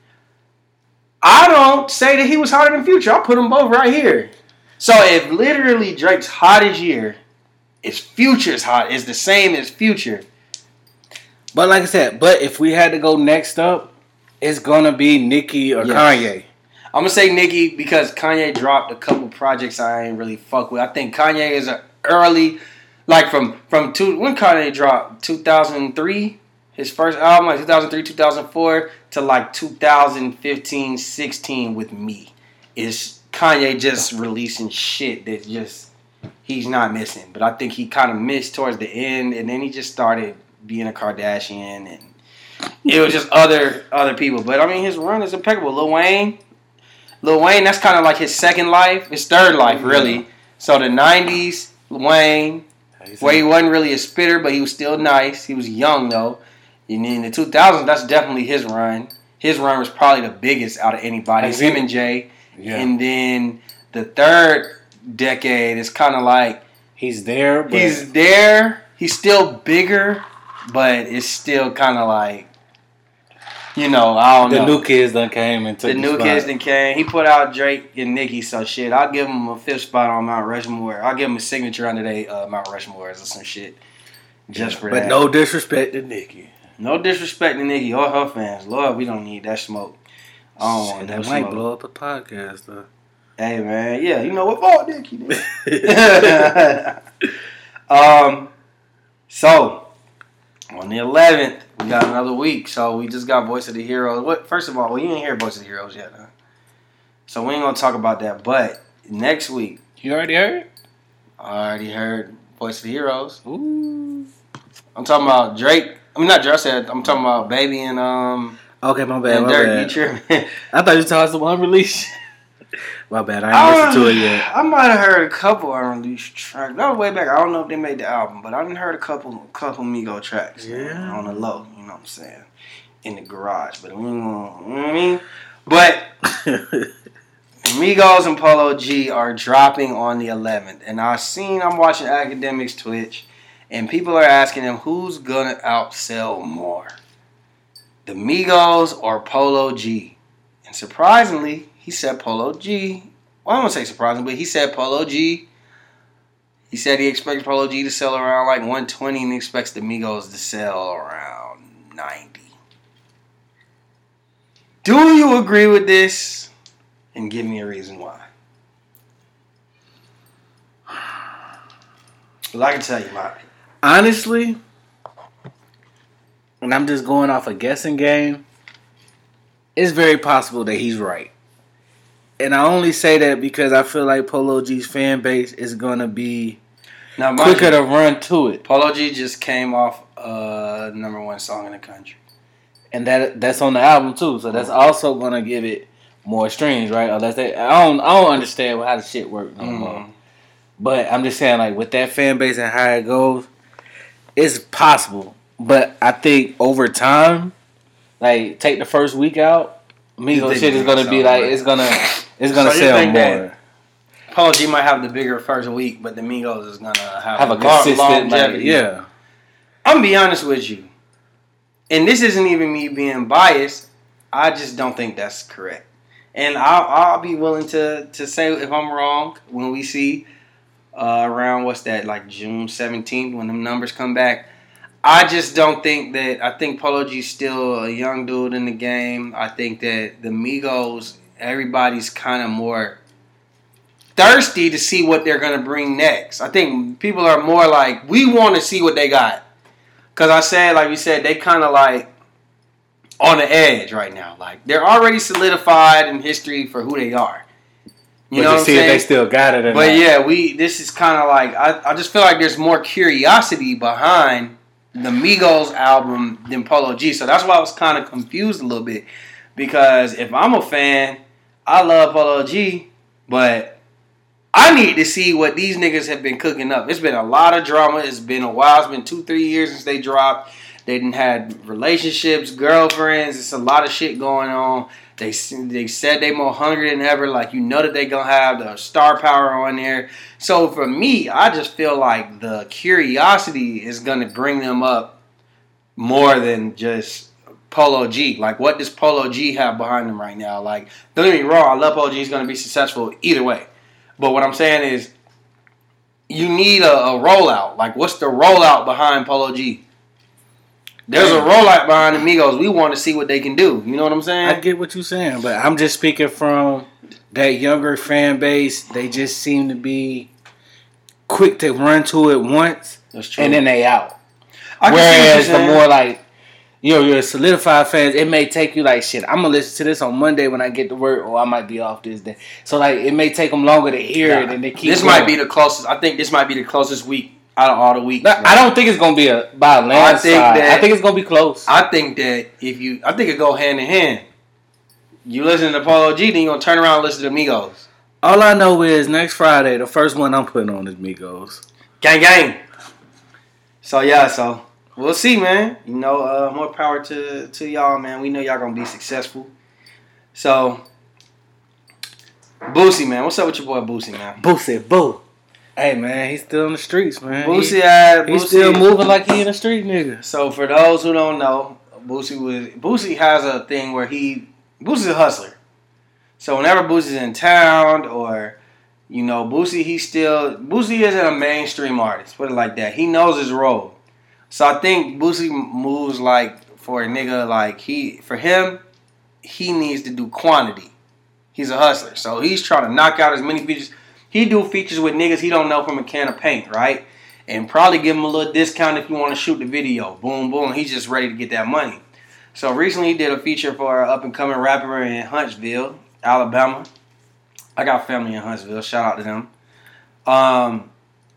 Speaker 3: I don't say that he was hotter than Future. I'll put them both right here. So if literally Drake's hottest year is Future's hot, is the same as Future.
Speaker 4: But like I said, but if we had to go next up, it's gonna be Nicki or
Speaker 3: Yes.
Speaker 4: Kanye.
Speaker 3: I'm gonna say Nicki because Kanye dropped a couple projects I ain't really fuck with. I think Kanye is an early, like from from two when Kanye dropped two thousand three, his first album, like two thousand three, two thousand four to like two thousand fifteen, sixteen with Me. Is Kanye just releasing shit that just he's not missing. But I think he kind of missed towards the end, and then he just started being a Kardashian, and it was just other other people. But I mean, his run is impeccable. Lil Wayne. Lil Wayne, that's kind of like his second life, his third life, really. So the nineties, Lil Wayne, where he wasn't really a spitter, but he was still nice. He was young, though. And in the two thousands, that's definitely his run. His run was probably the biggest out of anybody. It's him and Jay.
Speaker 4: Yeah.
Speaker 3: And then the third decade is kind of like...
Speaker 4: He's there, but...
Speaker 3: He's there. He's still bigger, but it's still kind of like... You know, I don't
Speaker 4: the
Speaker 3: know.
Speaker 4: The new kids done came and took
Speaker 3: The
Speaker 4: the
Speaker 3: new
Speaker 4: spot.
Speaker 3: kids done came. He put out Drake and Nicki, so shit. I'll give him a fifth spot on Mount Rushmore. I'll give him a signature under they uh, Mount Rushmore or some shit. Just for
Speaker 4: but
Speaker 3: that.
Speaker 4: no disrespect to Nicki.
Speaker 3: No disrespect to Nicki or her fans. Lord, we don't need that smoke. I don't want
Speaker 4: That
Speaker 3: no
Speaker 4: might
Speaker 3: smoke.
Speaker 4: blow up a podcast, though.
Speaker 3: Hey, man. Yeah, you know what? Fuck Nicki. um, so, on the eleventh, we got another week. So, we just got Voice of the Heroes. What? First of all, well, you didn't hear Voice of the Heroes yet, huh? So, we ain't going to talk about that. But, next week.
Speaker 4: You already heard?
Speaker 3: I already heard Voice of the Heroes.
Speaker 4: Ooh.
Speaker 3: I'm talking about Drake. I mean, not Drake. I said, I'm talking about Baby and, um...
Speaker 4: Okay, my bad,
Speaker 3: and
Speaker 4: my
Speaker 3: Dirk.
Speaker 4: bad.
Speaker 3: You tripping.
Speaker 4: I thought you told us the one release. My bad, I ain't listened to it yet.
Speaker 3: I might have heard a couple unreleased tracks. That was way back. I don't know if they made the album, but I done heard a couple couple Migo tracks.
Speaker 4: Yeah.
Speaker 3: Man, on the low, you know what I'm saying? In the garage. But we won't, you know what I mean? But Migos and Polo G are dropping on the eleventh. And I seen, I'm watching Academics Twitch, and people are asking him who's gonna outsell more, the Migos or Polo G. And surprisingly, he said Polo G. Well, I don't say surprisingly, but he said Polo G. He said he expects Polo G to sell around like one twenty and he expects the Migos to sell around ninety. Do you agree with this? And give me a reason why. Well, I can tell you my opinion.
Speaker 4: Honestly, and I'm just going off a guessing game, it's very possible that he's right. And I only say that because I feel like Polo G's fan base is gonna be
Speaker 3: now,
Speaker 4: quicker
Speaker 3: you,
Speaker 4: to run to it.
Speaker 3: Polo G just came off uh number one song in the country,
Speaker 4: and that that's on the album too. So that's also gonna give it more streams, right? Unless they, I don't, I don't understand how the shit works no more. Mm. But I'm just saying, like with that fan base and how it goes, it's possible. But I think over time, like take the first week out, Migos shit is gonna be like it's gonna it's gonna so sell more.
Speaker 3: Polo G might have the bigger first week, but the Migos is gonna have,
Speaker 4: have a, a consistent longevity. Like, yeah,
Speaker 3: I'm gonna be honest with you, and this isn't even me being biased. I just don't think that's correct, and I'll, I'll be willing to to say if I'm wrong when we see uh, around what's that like June seventeenth when them numbers come back. I just don't think that. I think Polo G's still a young dude in the game. I think that the Migos, everybody's kind of more thirsty to see what they're going to bring next. I think people are more like, we want to see what they got. Because I said, like you said, they kind of like on the edge right now. Like, they're already solidified in history for who they are. You
Speaker 4: but
Speaker 3: know
Speaker 4: you
Speaker 3: what I'm
Speaker 4: see
Speaker 3: saying?
Speaker 4: If they still got it or
Speaker 3: But
Speaker 4: not.
Speaker 3: yeah, we. This is kind of like, I, I just feel like there's more curiosity behind the Migos album than Polo G. So that's why I was kind of confused a little bit. Because if I'm a fan, I love Polo G, but I need to see what these niggas have been cooking up. It's been a lot of drama. It's been a while. It's been two, three years since they dropped. They didn't had relationships, girlfriends. It's a lot of shit going on. They they said they more hungry than ever. Like, you know that they gonna have the star power on there. So for me, I just feel like the curiosity is gonna bring them up more than just Polo G. Like, what does Polo G have behind him right now? Like, don't get me wrong, I love Polo G. He's gonna be successful either way. But what I'm saying is, you need a, a rollout. Like, what's the rollout behind Polo G? There's a rollout behind the Migos. We want to see what they can do. You know what I'm saying?
Speaker 4: I get what you're saying, but I'm just speaking from that younger fan base. They just seem to be quick to run to it once,
Speaker 3: That's true.
Speaker 4: And then they out.
Speaker 3: I
Speaker 4: Whereas the more like, you know, you're solidified fans, it may take you like, shit, I'm going to listen to this on Monday when I get to work, or I might be off this day. So, like, it may take them longer to hear yeah. it, and they keep
Speaker 3: This
Speaker 4: going.
Speaker 3: might be the closest. I think this might be the closest week out of all the weeks.
Speaker 4: No, I don't think it's going to be a by a landslide. I think, that, I think it's going to be close.
Speaker 3: I think that if you, I think it go hand in hand. You listen to Polo G, then you're going to turn around and listen to Migos.
Speaker 4: All I know is next Friday, the first one I'm putting on is Migos.
Speaker 3: Gang, gang. So, yeah, so we'll see, man. You know, uh, more power to, to y'all, man. We know y'all going to be successful. So, Boosie, man. What's up with your boy Boosie, man?
Speaker 4: Boosie, boo. Hey, man, he's still in the streets, man.
Speaker 3: Boosie,
Speaker 4: he,
Speaker 3: uh,
Speaker 4: he's
Speaker 3: Boosie,
Speaker 4: still moving like he in the street, nigga.
Speaker 3: So, for those who don't know, Boosie was Boosie has a thing where he Boosie's a hustler. So, whenever Boosie's in town or, you know, Boosie, he still Boosie isn't a mainstream artist. Put it like that. He knows his role. So, I think Boosie moves like for a nigga like he for him, he needs to do quantity. He's a hustler, so he's trying to knock out as many features. He do features with niggas he don't know from a can of paint, right? And probably give him a little discount if you want to shoot the video. Boom, boom. He's just ready to get that money. So recently he did a feature for an up-and-coming rapper in Huntsville, Alabama. I got family in Huntsville. Shout out to them. Um,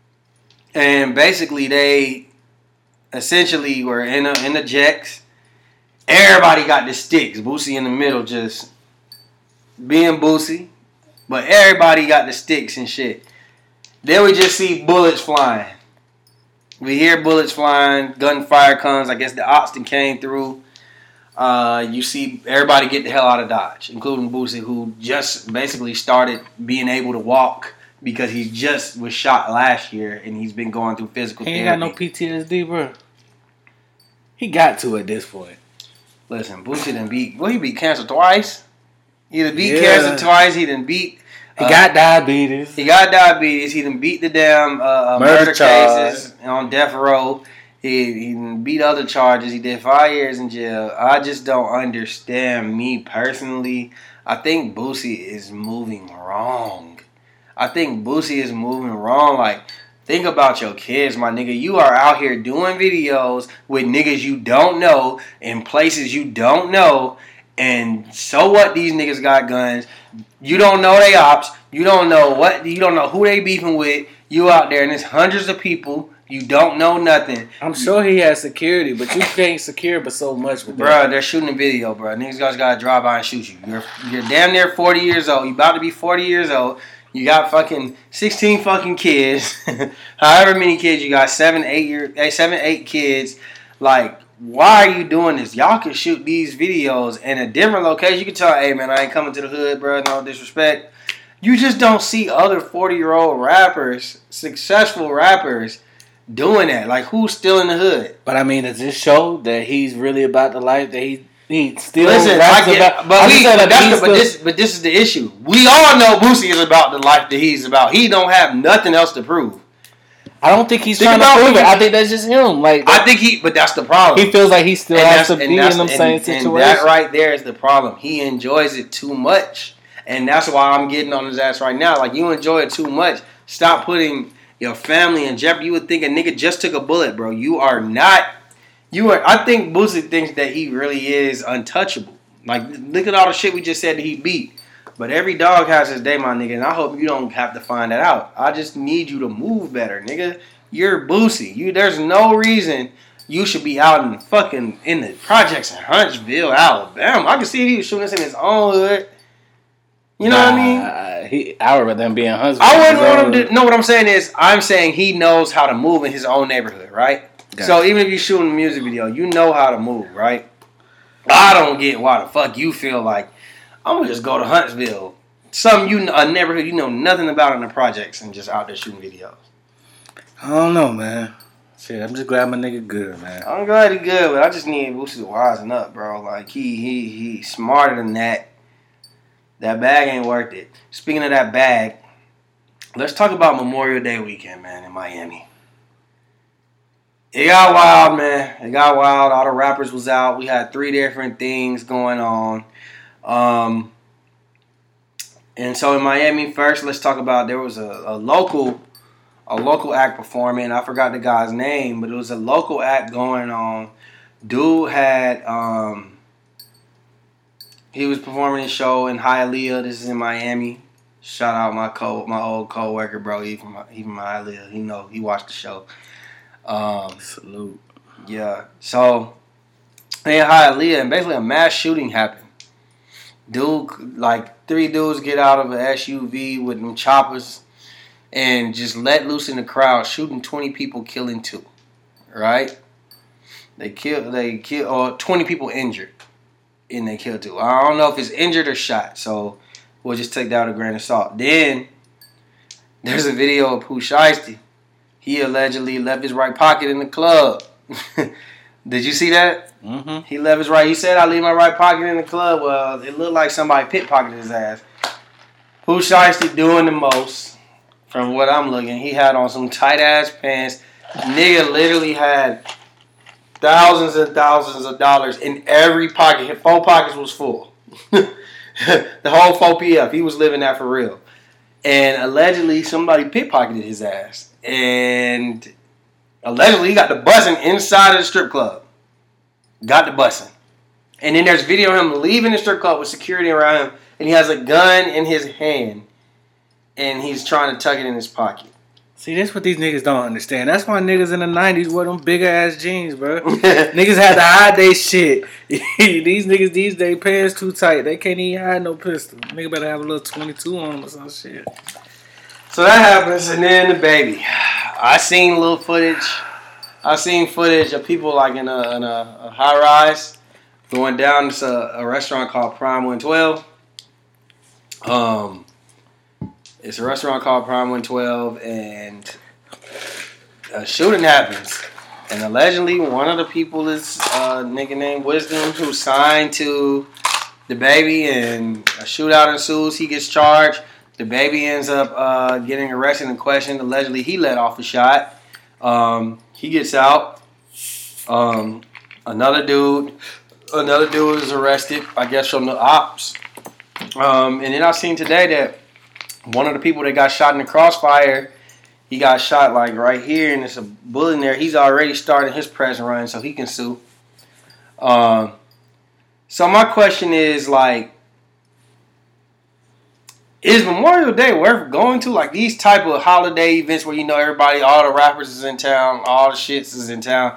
Speaker 3: and basically they essentially were in, a, in the jacks. Everybody got the sticks. Boosie in the middle just being Boosie. But everybody got the sticks and shit. Then we just see bullets flying. We hear bullets flying. Gunfire comes. I guess the Oxton came through. Uh, you see everybody get the hell out of Dodge, including Boosie, who just basically started being able to walk because he just was shot last year and he's been going through physical
Speaker 4: he
Speaker 3: therapy.
Speaker 4: He ain't got no P T S D, bro. He got to at this point.
Speaker 3: Listen, Boosie done beat... Well, he beat cancer twice. He done beat
Speaker 4: yeah.
Speaker 3: cancer twice. He done beat...
Speaker 4: He
Speaker 3: uh,
Speaker 4: got diabetes.
Speaker 3: He got diabetes. He done beat the damn uh, murder, murder cases on death row. He, he done beat other charges. He did five years in jail. I just don't understand, me personally. I think Boosie is moving wrong. I think Boosie is moving wrong. Like, Think about your kids, my nigga. You are out here doing videos with niggas you don't know in places you don't know. And so what? These niggas got guns. You don't know they ops. You don't know what. You don't know who they beefing with. You out there and there's hundreds of people. You don't know nothing.
Speaker 4: I'm sure he has security, but you can't secure but so much with
Speaker 3: bro,
Speaker 4: that.
Speaker 3: They're shooting a video, bro. Niggas guys gotta drive by and shoot you. You're you're damn near forty years old. You about to be forty years old. You got fucking sixteen fucking kids. However many kids you got, seven, eight year, seven, eight kids. Like, why are you doing this? Y'all can shoot these videos in a different location. You can tell, hey man, I ain't coming to the hood, bro. No disrespect. You just don't see other forty year old rappers, successful rappers, doing that. Like, who's still in the hood?
Speaker 4: But I mean, does this show that he's really about the life that he he still
Speaker 3: Listen,
Speaker 4: raps
Speaker 3: I get,
Speaker 4: about?
Speaker 3: but, we,
Speaker 4: saying,
Speaker 3: but,
Speaker 4: like,
Speaker 3: that's
Speaker 4: he's
Speaker 3: the, but this but this is the issue. We all know Boosie is about the life that he's about. He don't have nothing else to prove.
Speaker 4: I don't think he's
Speaker 3: Think
Speaker 4: trying to
Speaker 3: about
Speaker 4: prove it.
Speaker 3: what-
Speaker 4: I think that's just him. Like,
Speaker 3: I think he, but that's the problem.
Speaker 4: he feels like he still
Speaker 3: And
Speaker 4: has
Speaker 3: that's-
Speaker 4: to
Speaker 3: and
Speaker 4: be in
Speaker 3: that's-
Speaker 4: them
Speaker 3: and-
Speaker 4: same
Speaker 3: and
Speaker 4: situations.
Speaker 3: that right there is the problem. He enjoys it too much, and that's why I'm getting on his ass right now. Like, you enjoy it too much. Stop putting your family in jeopardy. You would think a nigga just took a bullet, bro. You are not. You are. I think Boosie thinks that he really is untouchable. Like, look at all the shit we just said that he beat. But every dog has his day, my nigga, and I hope you don't have to find that out. I just need you to move better, nigga. You're Boosie. You there's no reason you should be out in the fucking in the projects in Huntsville, Alabama. I can see if he was shooting this in his own hood. You know what I mean?
Speaker 4: Uh, he, I would rather him be in Huntsville.
Speaker 3: I wouldn't want him to know what I'm saying is I'm saying he knows how to move in his own neighborhood, right?
Speaker 4: Gotcha.
Speaker 3: So even if you're shooting a music video, you know how to move, right? I don't get why the fuck you feel like I'm gonna just go to Huntsville, something you a neighborhood you know nothing about in the projects, and just out there shooting videos.
Speaker 4: I don't know, man. Shit, I'm just glad my nigga good, man.
Speaker 3: I'm glad he good, but I just need Boosie to wisen up, bro. Like he he he's smarter than that. That bag ain't worth it. Speaking of that bag, let's talk about Memorial Day weekend, man, in Miami. It got wild, man. It got wild. All the rappers was out. We had three different things going on. Um, and so in Miami, first, let's talk about there was a, a local a local act performing. I forgot the guy's name, but it was a local act going on. Dude had um, he was performing his show in Hialeah. This is in Miami. Shout out my co my old co-worker, bro. He from he from Hialeah. He know he watched the show. Um,
Speaker 4: Salute.
Speaker 3: Yeah. So in Hialeah, and basically a mass shooting happened. Dude, like three dudes get out of an S U V with them choppers and just let loose in the crowd, shooting twenty people, killing two. Right? They kill. They kill. Or twenty people injured, and they killed two. I don't know if it's injured or shot. So we'll just take that with a grain of salt. Then there's a video of Pooh Shiesty. He allegedly left his right pocket in the club. Did you see that?
Speaker 4: Mm-hmm.
Speaker 3: He left his right. He said, "I leave my right pocket in the club." Well, it looked like somebody pickpocketed his ass. Pooh Shiesty doing the most, from what I'm looking. He had on some tight ass pants. Nigga literally had thousands and thousands of dollars in every pocket. His four pockets was full. The whole four P F. He was living that for real. And allegedly somebody pickpocketed his ass. And allegedly he got the bussing inside of the strip club. Got the bussing. And then there's video of him leaving the strip club with security around him. And he has a gun in his hand. And he's trying to tuck it in his pocket.
Speaker 4: See, that's what these niggas don't understand. That's why niggas in the nineties wore them big ass jeans, bro. Niggas had to hide they shit. These niggas these days pants too tight. They can't even hide no pistol. Nigga better have a little twenty-two on them or some shit.
Speaker 3: So that happens, and then the baby. I seen little footage. I seen footage of people like in a, in a, a high rise going down to a, a restaurant called Prime one twelve. Um, it's a restaurant called Prime one twelve, and a shooting happens. And allegedly, one of the people is a nigga named Wisdom who signed to the baby, and a shootout ensues. He gets charged. The baby ends up uh, getting arrested and questioned. Allegedly, he let off a shot. Um, he gets out. Um, another dude, another dude is arrested, I guess, from the ops. Um, and then I seen today that one of the people that got shot in the crossfire, he He got shot like right here, and there's a bullet in there. He's already starting his press run, so he can sue. Um, so my question is like, is Memorial Day worth going to? Like these type of holiday events where you know everybody, all the rappers is in town, all the shits is in town.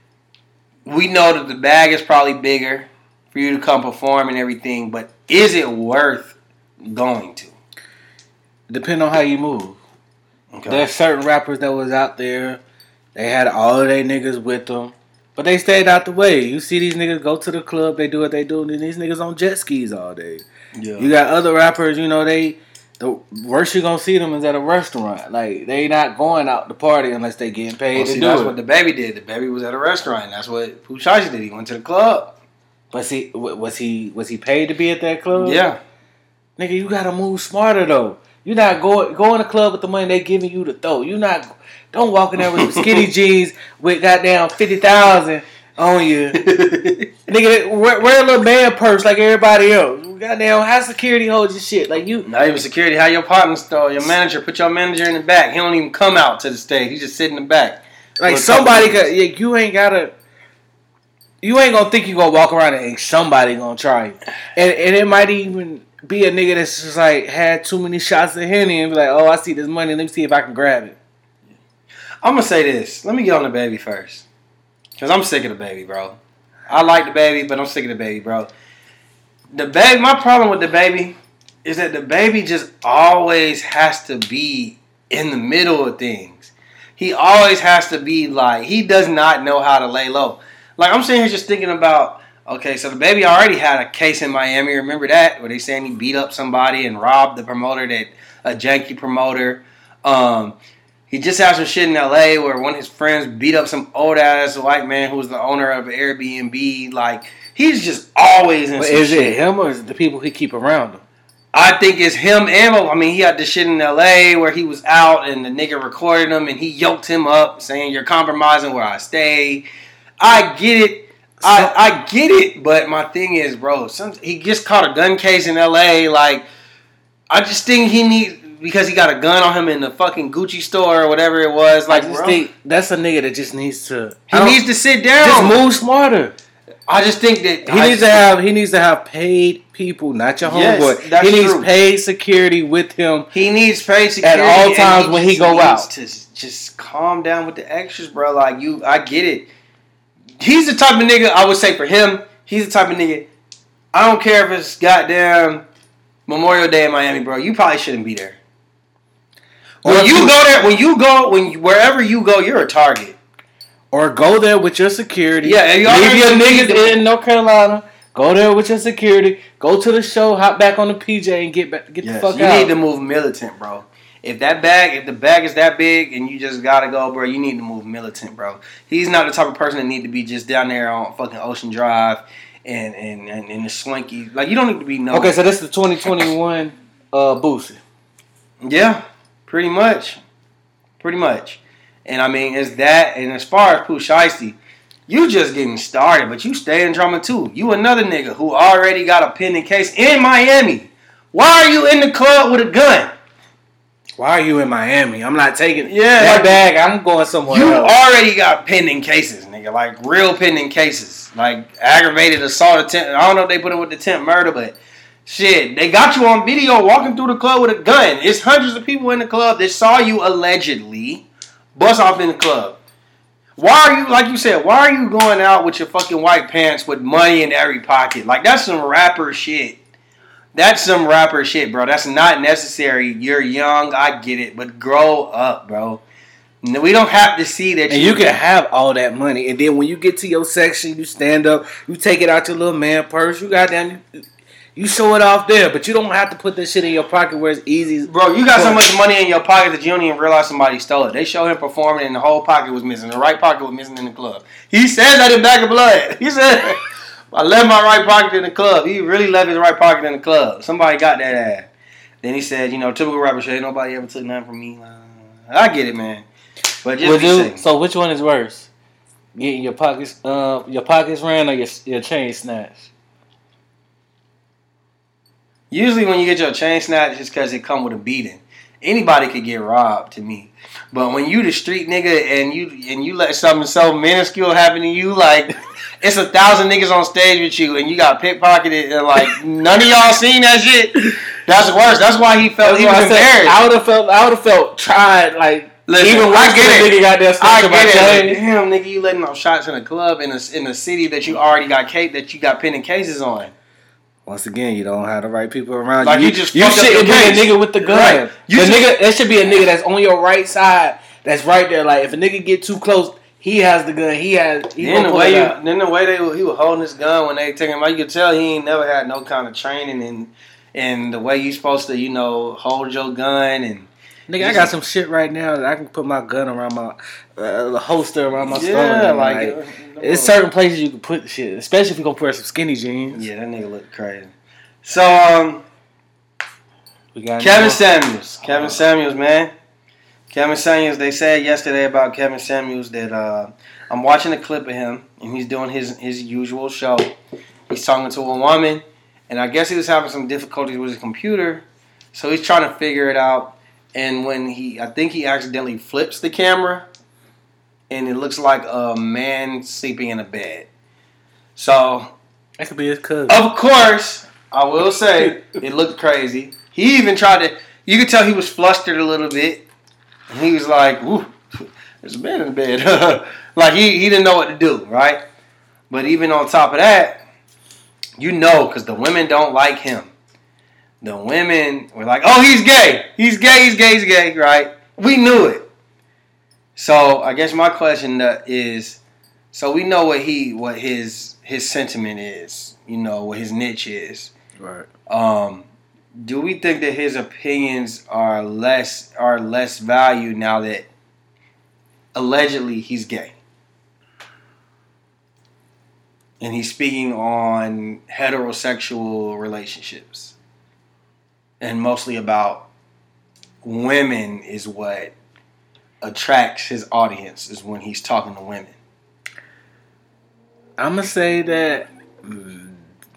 Speaker 3: We know that the bag is probably bigger for you to come perform and everything, but is it worth going to?
Speaker 4: Depending on how you move.
Speaker 3: Okay.
Speaker 4: There's certain rappers that was out there. They had all of their niggas with them. But they stayed out the way. You see these niggas go to the club. They do what they do. And then these niggas on jet skis all day.
Speaker 3: Yeah.
Speaker 4: You got other rappers, you know, they... The worst you gonna see them is at a restaurant. Like, they not going out to party unless they getting paid
Speaker 3: Well,
Speaker 4: to
Speaker 3: see,
Speaker 4: do
Speaker 3: that's
Speaker 4: it.
Speaker 3: what the baby did. The baby was at a restaurant. And that's what Pooh Shiesty did. He went to the club.
Speaker 4: But see, w- was he was he paid to be at that club?
Speaker 3: Yeah.
Speaker 4: Nigga, you gotta move smarter, though. You not go, go in the club with the money they giving you to throw. You not... Don't walk in there with some skinny jeans with goddamn fifty thousand on you. Nigga, wear, wear a little man purse like everybody else. Goddamn, how security holds your shit? Like you,
Speaker 3: Not even security. How your partners though? Your manager put your manager in the back. He don't even come out to the stage. He just sit in the back.
Speaker 4: like
Speaker 3: For a
Speaker 4: somebody,
Speaker 3: couple
Speaker 4: got, yeah, you ain't gotta. You ain't gonna think you gonna walk around and ain't somebody gonna try you. And and it might even be a nigga that's just like had too many shots of Henny and be like, oh, I see this money. Let me see if I can grab it.
Speaker 3: I'm gonna say this. Let me get on the baby first, cause I'm sick of the baby, bro. I like the baby, but I'm sick of the baby, bro. The baby. My problem with the baby is that the baby just always has to be in the middle of things. He always has to be like he does not know how to lay low. Like I'm sitting here just thinking about. Okay, so the baby already had a case in Miami. Remember that? Where they saying he beat up somebody and robbed the promoter, that a janky promoter. Um, he just had some shit in L A where one of his friends beat up some old ass white man who was the owner of Airbnb. Like he's just always in
Speaker 4: But
Speaker 3: some
Speaker 4: is
Speaker 3: shit.
Speaker 4: it him or is it the people he keep around him?
Speaker 3: I think it's him and I mean he had this shit in L A where he was out and the nigga recorded him and he yoked him up saying you're compromising where I stay. I get it. I, I get it, but my thing is, bro, some, he just caught a gun case in L A. Like, I just think he needs, because he got a gun on him in the fucking Gucci store or whatever it was. Like,
Speaker 4: I just
Speaker 3: bro,
Speaker 4: think that's a nigga that just needs to.
Speaker 3: he
Speaker 4: I don't-
Speaker 3: needs to sit down.
Speaker 4: just move smarter.
Speaker 3: I just think that
Speaker 4: He
Speaker 3: I
Speaker 4: needs
Speaker 3: just-
Speaker 4: to have he needs to have paid people, not your
Speaker 3: Yes,
Speaker 4: homeboy.
Speaker 3: that's
Speaker 4: He needs
Speaker 3: true.
Speaker 4: paid security with him.
Speaker 3: He needs paid security
Speaker 4: all
Speaker 3: and
Speaker 4: times when he
Speaker 3: just
Speaker 4: go
Speaker 3: needs
Speaker 4: out.
Speaker 3: To just calm down with the extras, bro. Like you, I get it. He's the type of nigga I would say for him. He's the type of nigga. I don't care if it's goddamn Memorial Day in Miami, bro. You probably shouldn't be there.
Speaker 4: Or
Speaker 3: When
Speaker 4: if
Speaker 3: you
Speaker 4: you-
Speaker 3: go there, when you go, when you, wherever you go, you're a target.
Speaker 4: Or go there with your security.
Speaker 3: Yeah, and you
Speaker 4: leave
Speaker 3: already
Speaker 4: your
Speaker 3: need
Speaker 4: niggas
Speaker 3: to-
Speaker 4: in North Carolina. Go there with your security. Go to the show. Hop back on the P J and get back, get
Speaker 3: Yes,
Speaker 4: the fuck
Speaker 3: you
Speaker 4: out.
Speaker 3: need to move militant, bro. If that bag, if the bag is that big and you just gotta go, bro, you need to move militant, bro. He's not the type of person that need to be just down there on fucking Ocean Drive and and and, and the swanky. Like you don't need to be no.
Speaker 4: Okay, so this is the twenty twenty-one uh, Boosie.
Speaker 3: Yeah, pretty much, pretty much. And I mean, it's that. And as far as Pooh Shiesty, you just getting started, but you stay in drama too. You another nigga who already got a pending case in Miami. Why are you in the club with a gun?
Speaker 4: Why are you in Miami? I'm not taking
Speaker 3: Yeah,
Speaker 4: that
Speaker 3: like-
Speaker 4: bag. I'm going somewhere
Speaker 3: You
Speaker 4: else.
Speaker 3: already got pending cases, nigga. Like real pending cases. Like aggravated assault attempt. I don't know if they put it with attempt murder, but shit, they got you on video walking through the club with a gun. It's hundreds of people in the club that saw you allegedly bust off in the club. Why are you, like you said, why are you going out with your fucking white pants with money in every pocket? Like that's some rapper shit. That's some rapper shit, bro. That's not necessary. You're young, I get it, but grow up, bro. No, we don't have to see that.
Speaker 4: And you can have all that money, and then when you get to your section, you stand up, you take it out your little man purse, you goddamn, you, you show it off there, but you don't have to put that shit in your pocket where it's easy.
Speaker 3: Bro, you got so much money in your pocket that you don't even realize somebody stole it. They show him performing and the whole pocket was missing. The right pocket was missing in the club. He says that in Back of Blood. He said, I left my right pocket in the club. He really left his right pocket in the club. Somebody got that ass. Then he said, you know, typical rapper shit. Ain't nobody ever took nothing from me. I get it, man. But just
Speaker 4: Would
Speaker 3: be
Speaker 4: you,
Speaker 3: safe.
Speaker 4: so which one is worse? Getting your pockets, uh, your pockets ran or your, your chain snatched?
Speaker 3: Usually when you get your chain snatched, it's because it come with a beating. anybody could get robbed to me. But when you the street nigga and you and you let something so minuscule happen to you, like it's a thousand niggas on stage with you and you got pickpocketed and like none of y'all seen that shit. That's worse. That's why he felt
Speaker 4: That's
Speaker 3: he
Speaker 4: why
Speaker 3: was
Speaker 4: I said,
Speaker 3: embarrassed.
Speaker 4: I would have felt. I would have felt tried. Like
Speaker 3: Listen,
Speaker 4: even
Speaker 3: I
Speaker 4: worse
Speaker 3: get
Speaker 4: than
Speaker 3: it.
Speaker 4: the nigga got that
Speaker 3: I
Speaker 4: stuff about
Speaker 3: get it.
Speaker 4: Jay.
Speaker 3: Like, damn, nigga, you letting off shots in a club in a in a city that you already got cake that you got pending cases on.
Speaker 4: Once again, you don't have the right people around
Speaker 3: Like
Speaker 4: you.
Speaker 3: you just
Speaker 4: you
Speaker 3: fucked up
Speaker 4: shouldn't
Speaker 3: your
Speaker 4: be a
Speaker 3: case.
Speaker 4: nigga with the gun.
Speaker 3: Right. You
Speaker 4: The
Speaker 3: just-
Speaker 4: nigga that should be a nigga that's on your right side. That's right there. Like if a nigga get too close, he has the gun. He has. He
Speaker 3: Then
Speaker 4: gonna
Speaker 3: the
Speaker 4: pull
Speaker 3: way
Speaker 4: it
Speaker 3: you,
Speaker 4: out.
Speaker 3: then the way they he was holding his gun when they took him out, you could tell he ain't never had no kind of training and and the way you supposed to, you know, hold your gun and.
Speaker 4: Nigga, I got some shit right now that I can put my gun around my uh, the holster around my
Speaker 3: Yeah,
Speaker 4: stomach.
Speaker 3: like,
Speaker 4: Like,
Speaker 3: uh,
Speaker 4: it's certain places you can put the shit, especially if you gonna wear some skinny jeans.
Speaker 3: Yeah, that nigga look crazy. So um,
Speaker 4: We got
Speaker 3: Kevin
Speaker 4: more?
Speaker 3: Samuels, Kevin Samuels, man, Kevin Samuels. They said yesterday about Kevin Samuels that uh, I'm watching a clip of him and he's doing his his usual show. He's talking to a woman, and I guess he was having some difficulties with his computer, so he's trying to figure it out. And when he, I think he accidentally flips the camera, and it looks like a man sleeping in a bed. So,
Speaker 4: That could be his cousin.
Speaker 3: of course, I will say it looked crazy. He even tried to. You could tell he was flustered a little bit. And he was like, "Ooh, there's a man in the bed." Like he, he didn't know what to do, right? But even on top of that, you know, because the women don't like him. The women were like, "Oh, he's gay. He's gay. He's gay. He's gay." Right? We knew it. So I guess my question uh, is, so we know what he, what his his sentiment is. You know what his niche is.
Speaker 4: Right.
Speaker 3: Um, do we think that his opinions are less are less valued now that allegedly he's gay? And he's speaking on heterosexual relationships. And mostly about women is what attracts his audience is when he's talking to women.
Speaker 4: I'm gonna say that. mm,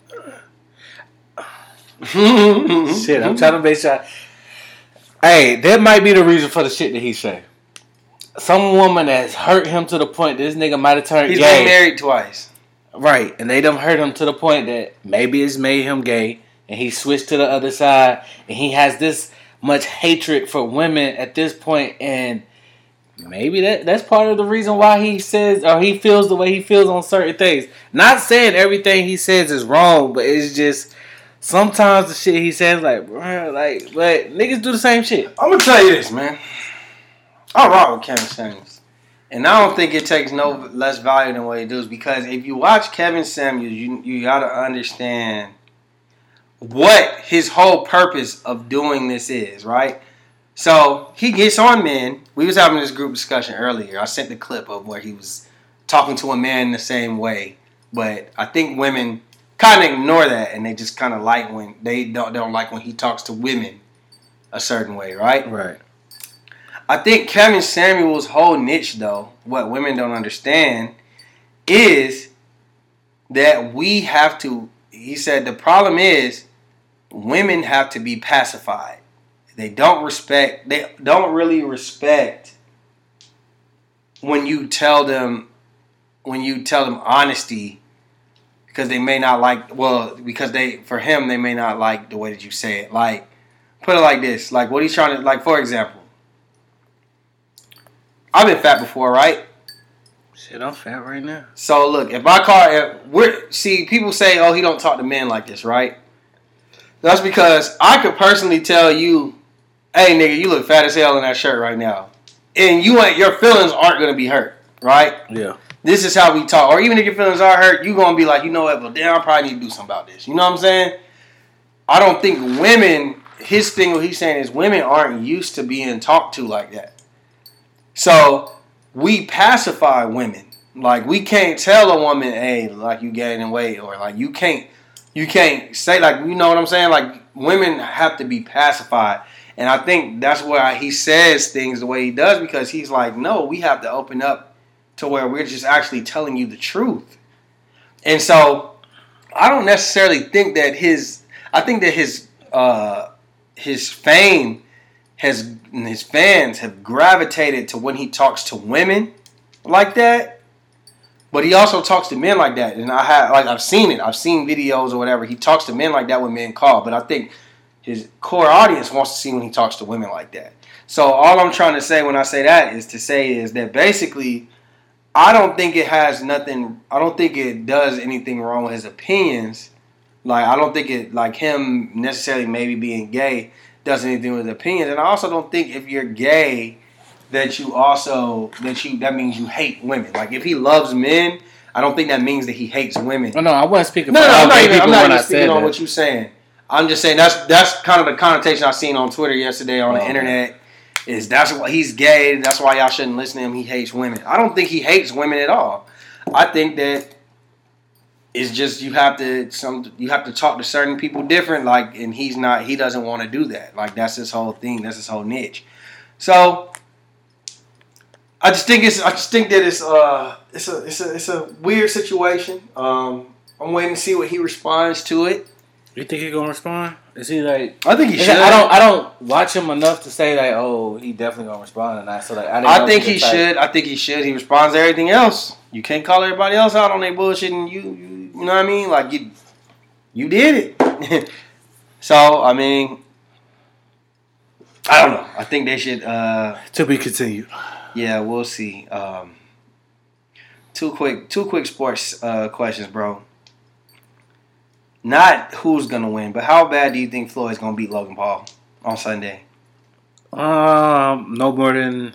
Speaker 4: Shit, I'm trying to make sure. Hey, that might be the reason for the shit that he say. Some woman has hurt him to the point that this nigga might have turned
Speaker 3: He's
Speaker 4: gay.
Speaker 3: been married twice.
Speaker 4: Right, and they done hurt him to the point that maybe it's made him gay, and he switched to the other side, and he has this much hatred for women at this point, and maybe that that's part of the reason why he says or he feels the way he feels on certain things. Not saying everything he says is wrong, but it's just sometimes the shit he says, like, bro, like, but niggas do the same shit.
Speaker 3: I'm gonna tell you this, man. I rock with Kevin Samuels. And I don't think it takes no less value than what he does, because if you watch Kevin Samuels, you you gotta understand what his whole purpose of doing this is, right? So he gets on men. We was having this group discussion earlier. I sent the clip of where he was talking to a man the same way, but I think women kind of ignore that, and they just kind of like when they don't don't like when he talks to women a certain way, right?
Speaker 4: Right.
Speaker 3: I think Kevin Samuels' whole niche, though, what women don't understand, is that we have to, he said, the problem is women have to be pacified. They don't respect, they don't really respect when you tell them, when you tell them honesty, because they may not like, well, because they, for him, they may not like the way that you say it. Like, put it like this, like what he's trying to, like, for example, I've been fat before, right?
Speaker 4: Shit, I'm fat right now.
Speaker 3: So look, if I call, if we're see, people say, "Oh, he don't talk to men like this," right? That's because I could personally tell you, "Hey, nigga, you look fat as hell in that shirt right now," and you ain't, your feelings aren't gonna be hurt, right?
Speaker 4: Yeah.
Speaker 3: This is how we talk. Or even if your feelings are hurt, you gonna be like, you know what? Well, damn, I probably need to do something about this. You know what I'm saying? I don't think women. His thing, what he's saying is, women aren't used to being talked to like that. So we pacify women. Like we can't tell a woman, "Hey, like you gaining weight," or like you can't, you can't say like, you know what I'm saying? Like women have to be pacified, and I think that's why he says things the way he does, because he's like, no, we have to open up to where we're just actually telling you the truth. And so I don't necessarily think that his, I think that his, uh, his fame has and his fans have gravitated to when he talks to women like that. But he also talks to men like that, and I have like I've seen it. I've seen videos or whatever. He talks to men like that when men call. But I think his core audience wants to see when he talks to women like that. So all I'm trying to say when I say that is to say is that basically, I don't think it has nothing. I don't think it does anything wrong with his opinions. Like I don't think it like him necessarily maybe being gay does anything with his opinions. And I also don't think if you're gay, that you also that you that means you hate women. Like if he loves men, I don't think that means that he hates women.
Speaker 4: No, no, I wasn't speaking.
Speaker 3: No,
Speaker 4: for
Speaker 3: no, I'm not
Speaker 4: gay
Speaker 3: even,
Speaker 4: people
Speaker 3: I'm not
Speaker 4: when
Speaker 3: even
Speaker 4: I
Speaker 3: speaking
Speaker 4: said
Speaker 3: on
Speaker 4: that.
Speaker 3: what you're saying. I'm just saying that's that's kind of the connotation I seen on Twitter yesterday on the
Speaker 4: Oh,
Speaker 3: internet. Is that's why he's gay? That's why y'all shouldn't listen to him. He hates women. I don't think he hates women at all. I think that it's just you have to some you have to talk to certain people different. Like, and he's not. He doesn't want to do that. Like that's his whole thing. That's his whole niche. So. I just think it's. I just think that it's. Uh, it's a. It's a. It's a weird situation. Um, I'm waiting to see what he responds to it.
Speaker 4: You think he gonna respond? Is he like?
Speaker 3: I think he should.
Speaker 4: I don't. I don't watch him enough to say like, oh, he definitely gonna respond or not. So like, I, didn't
Speaker 3: I
Speaker 4: know
Speaker 3: think
Speaker 4: if
Speaker 3: he
Speaker 4: type-
Speaker 3: should. I think he should. He responds to everything else. You can't call everybody else out on their bullshit, and you. You, you know what I mean? Like you. You did it. So I mean, I don't know. I think they should. Uh,
Speaker 4: To be continued.
Speaker 3: Yeah, we'll see. Um, two quick, two quick sports uh, questions, bro. Not who's gonna win, but how bad do you think Floyd's gonna beat Logan Paul on Sunday?
Speaker 4: Um, no more than.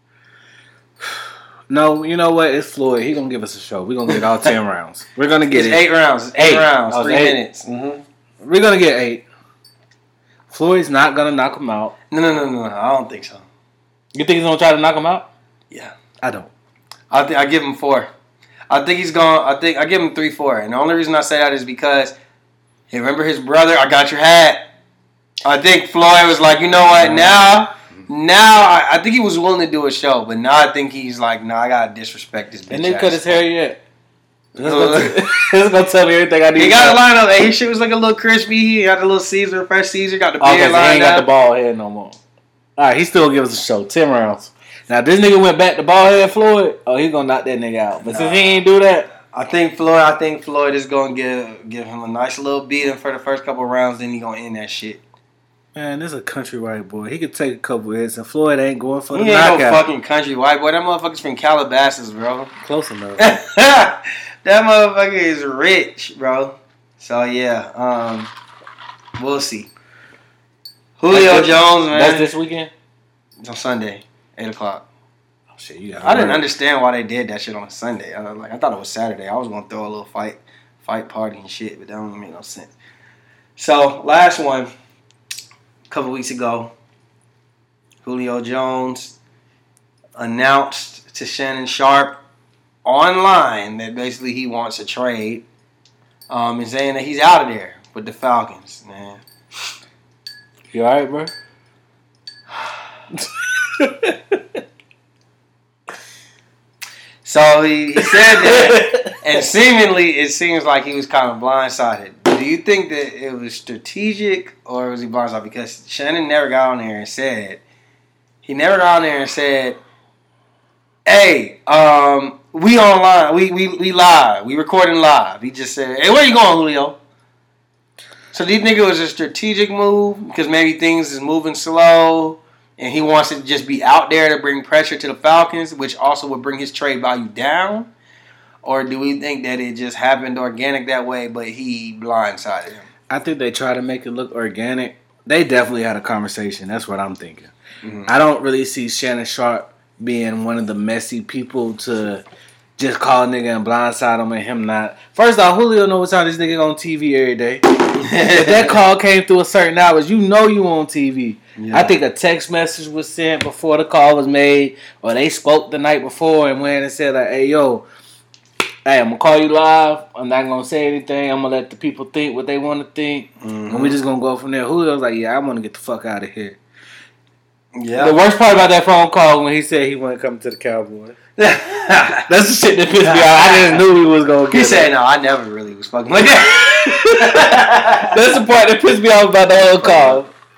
Speaker 4: No, you know what? It's Floyd. He gonna give us a show. We're gonna get all ten rounds. We're gonna get
Speaker 3: It's
Speaker 4: it.
Speaker 3: eight rounds. It's eight,
Speaker 4: Eight.
Speaker 3: rounds.
Speaker 4: Oh, it's
Speaker 3: Three
Speaker 4: eight.
Speaker 3: minutes. Mm-hmm.
Speaker 4: We're gonna get eight. Floyd's not gonna knock him out.
Speaker 3: No, no, no, no, no. I don't think so.
Speaker 4: You think he's gonna try to knock him out?
Speaker 3: Yeah,
Speaker 4: I don't.
Speaker 3: I think I give him four. I think he's going. I think I give him three, four. And the only reason I say that is because, hey, remember his brother? I got your hat. I think Floyd was like, you know what? Now, now I, I think he was willing to do a show, but now I think he's like, no, nah, I gotta disrespect this bitch.
Speaker 4: And they
Speaker 3: ass.
Speaker 4: cut his hair yet. Let's go, t- let's go tell me everything I need.
Speaker 3: He
Speaker 4: to
Speaker 3: got
Speaker 4: know.
Speaker 3: a line up. Hey, his shit was like a little crispy. He got the little Caesar, fresh Caesar. Got the
Speaker 4: Oh,
Speaker 3: beard
Speaker 4: because he ain't
Speaker 3: lined
Speaker 4: got
Speaker 3: up.
Speaker 4: the bald head no more. All right, he still give us a show. Ten rounds. Now, this nigga went back to bald head Floyd. Oh, he gonna knock that nigga out. But
Speaker 3: Nah.
Speaker 4: since he ain't do that,
Speaker 3: I think Floyd. I think Floyd is gonna give give him a nice little beating for the first couple rounds. Then he gonna end that shit.
Speaker 4: man, this is a country white boy. He could take a couple hits, and Floyd ain't going for
Speaker 3: He
Speaker 4: the
Speaker 3: ain't
Speaker 4: knockout.
Speaker 3: no fucking country white boy. That motherfucker's from Calabasas, bro.
Speaker 4: Close enough.
Speaker 3: That motherfucker is rich, bro. So yeah, um, we'll see. Julio
Speaker 4: That's this-
Speaker 3: Jones, man.
Speaker 4: That's this weekend.
Speaker 3: It's on Sunday, eight o'clock.
Speaker 4: Oh shit, you got.
Speaker 3: I didn't understand why they did that shit on a Sunday. I was like, I thought it was Saturday. I was gonna throw a little fight, fight party and shit, but that don't make no sense. So last one, a couple weeks ago, Julio Jones announced to Shannon Sharp online that basically he wants a trade, um, and saying that he's out of there with the Falcons, man.
Speaker 4: You all right, bro?
Speaker 3: So he, he said that, and seemingly it seems like he was kind of blindsided. Do you think that it was strategic or was he blindsided? Because Shannon never got on there and said, he never got on there and said, hey, um, we online, we, we, we live, we recording live. He just said, hey, where you going, Julio? So do you think it was a strategic move because maybe things is moving slow and he wants to just be out there to bring pressure to the Falcons, which also would bring his trade value down? Or do we think that it just happened organic that way, but he blindsided him?
Speaker 4: I think they try to make it look organic. They definitely had a conversation. That's what I'm thinking.
Speaker 3: Mm-hmm.
Speaker 4: I don't really see Shannon Sharp being one of the messy people to just call a nigga and blindside him and him not. First off, Julio know what time this nigga on T V every day. If that call came through a certain hours, you know you on T V.
Speaker 3: Yeah.
Speaker 4: I think a text message was sent before the call was made, or they spoke the night before and went and said like, "Hey, yo, hey, I'm gonna call you live. I'm not gonna say anything. I'm gonna let the people think what they want to think,
Speaker 3: Mm-hmm.
Speaker 4: and we just gonna go from there." Julio's like, "Yeah, I want to get the fuck out of here."
Speaker 3: Yeah.
Speaker 4: The worst part about that phone call when he said he wasn't coming to the Cowboys. That's the shit that pissed me off. I just knew he was gonna get
Speaker 3: He
Speaker 4: it.
Speaker 3: said, no, I never really was fucking like that.
Speaker 4: That's the part that pissed me off about the whole call.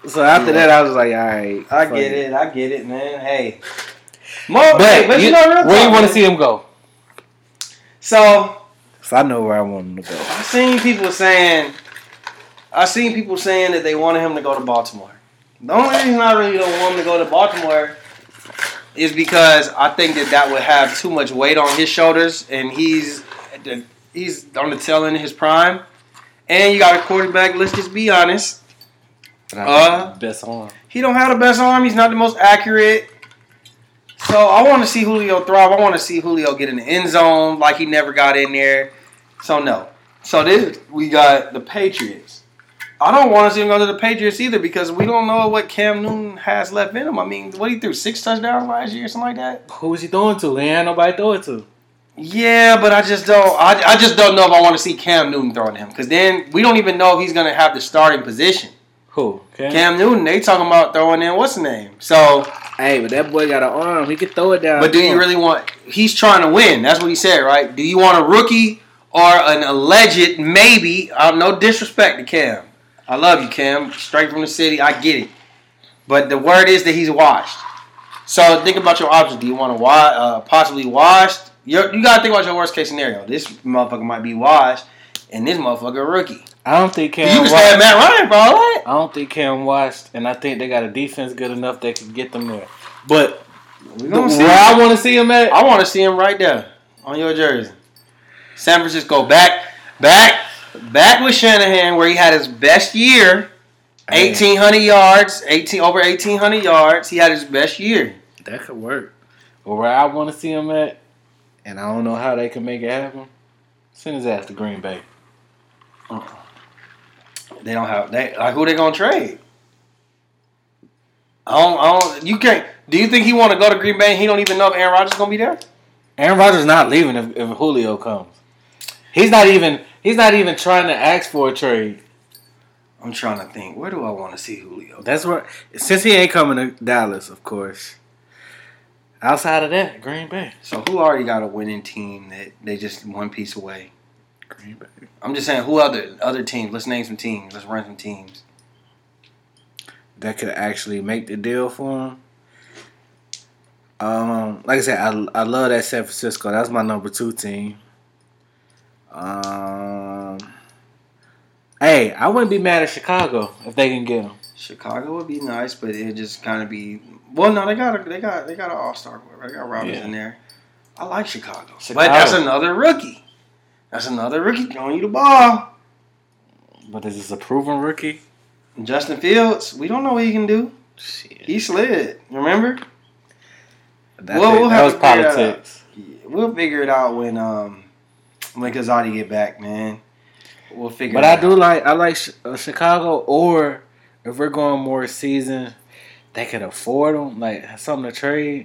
Speaker 4: So after yeah. that, I was like, all right.
Speaker 3: I get it. it. I get it, man. Hey. More,
Speaker 4: but,
Speaker 3: hey, but
Speaker 4: you,
Speaker 3: you know, real
Speaker 4: where
Speaker 3: talk,
Speaker 4: you want to
Speaker 3: man.
Speaker 4: see him go?
Speaker 3: So,
Speaker 4: so I know where I want him to go.
Speaker 3: I seen people saying, I seen people saying that they wanted him to go to Baltimore. The only reason I really don't want him to go to Baltimore is because I think that that would have too much weight on his shoulders, and he's he's on the tail end of his prime. And you got a quarterback. Let's just be honest. Uh,
Speaker 4: best arm.
Speaker 3: He don't have the best arm. He's not the most accurate. So I want to see Julio thrive. I want to see Julio get in the end zone like he never got in there. So no. So this we got the Patriots. I don't want to see him go to the Patriots either because we don't know what Cam Newton has left in him. I mean, what he threw six touchdowns last year or something like that.
Speaker 4: Who was he throwing to? He ain't nobody throw it to.
Speaker 3: Yeah, but I just don't. I, I just don't know if I want to see Cam Newton throwing to him because then we don't even know if he's going to have the starting position.
Speaker 4: Who? Cam?
Speaker 3: Cam Newton. They talking about throwing in what's the name? So
Speaker 4: hey, but that boy got an arm. He could throw it down.
Speaker 3: But do you really want? He's trying to win. That's what he said, right? Do you want a rookie or an alleged maybe? Uh, no disrespect to Cam. I love you, Cam. Straight from the city. I get it. But the word is that he's washed. So think about your options. Do you want to wa- uh, possibly washed? You're, you got to think about your worst case scenario. This motherfucker might be washed, and this motherfucker a rookie.
Speaker 4: I don't think Cam.
Speaker 3: You can stand Matt Ryan for all that.
Speaker 4: I don't think Cam washed, and I think they got a defense good enough that can get them there. But
Speaker 3: we gonna
Speaker 4: the,
Speaker 3: see
Speaker 4: where
Speaker 3: him.
Speaker 4: I want to see him at,
Speaker 3: I want to see him right there on your jersey. San Francisco back, back. Back with Shanahan, where he had his best year, eighteen hundred yards, eighteen over eighteen hundred yards. He had his best year.
Speaker 4: That could work. But where I want to see him at, and I don't know how they can make it happen, send his ass to Green Bay.
Speaker 3: Uh-uh. They don't have they like who they gonna trade. I don't. I don't. You can't. Do you think he want to go to Green Bay? And he don't even know if Aaron Rodgers gonna be there.
Speaker 4: Aaron Rodgers not leaving if, if Julio comes. He's not even. He's not even trying to ask for a trade.
Speaker 3: I'm trying to think. Where do I want to see Julio?
Speaker 4: That's where, since he ain't coming to Dallas, of course. Outside of that, Green Bay.
Speaker 3: So who already got a winning team that they just one piece away?
Speaker 4: Green Bay.
Speaker 3: I'm just saying, who other other teams? Let's name some teams. Let's run some teams
Speaker 4: that could actually make the deal for him. Um, like I said, I I love that San Francisco. That's my number two team. Um, hey, I wouldn't be mad at Chicago if they can get him.
Speaker 3: Chicago would be nice, but it just kind of be. Well, no, they got a, they got they got an all star. They got Robbins yeah. in there. I like Chicago. Chicago, but that's another rookie. That's another rookie throwing you the ball.
Speaker 4: But is this a proven rookie?
Speaker 3: Justin Fields, we don't know what he can do.
Speaker 4: Shit.
Speaker 3: He slid. Remember?
Speaker 4: That, well, we'll that was politics.
Speaker 3: We'll figure it out when um. When Kazadi get back, man, we'll figure.
Speaker 4: But
Speaker 3: it
Speaker 4: I
Speaker 3: out.
Speaker 4: do like I like uh, Chicago, or if we're going more season, they could afford them, like something to trade.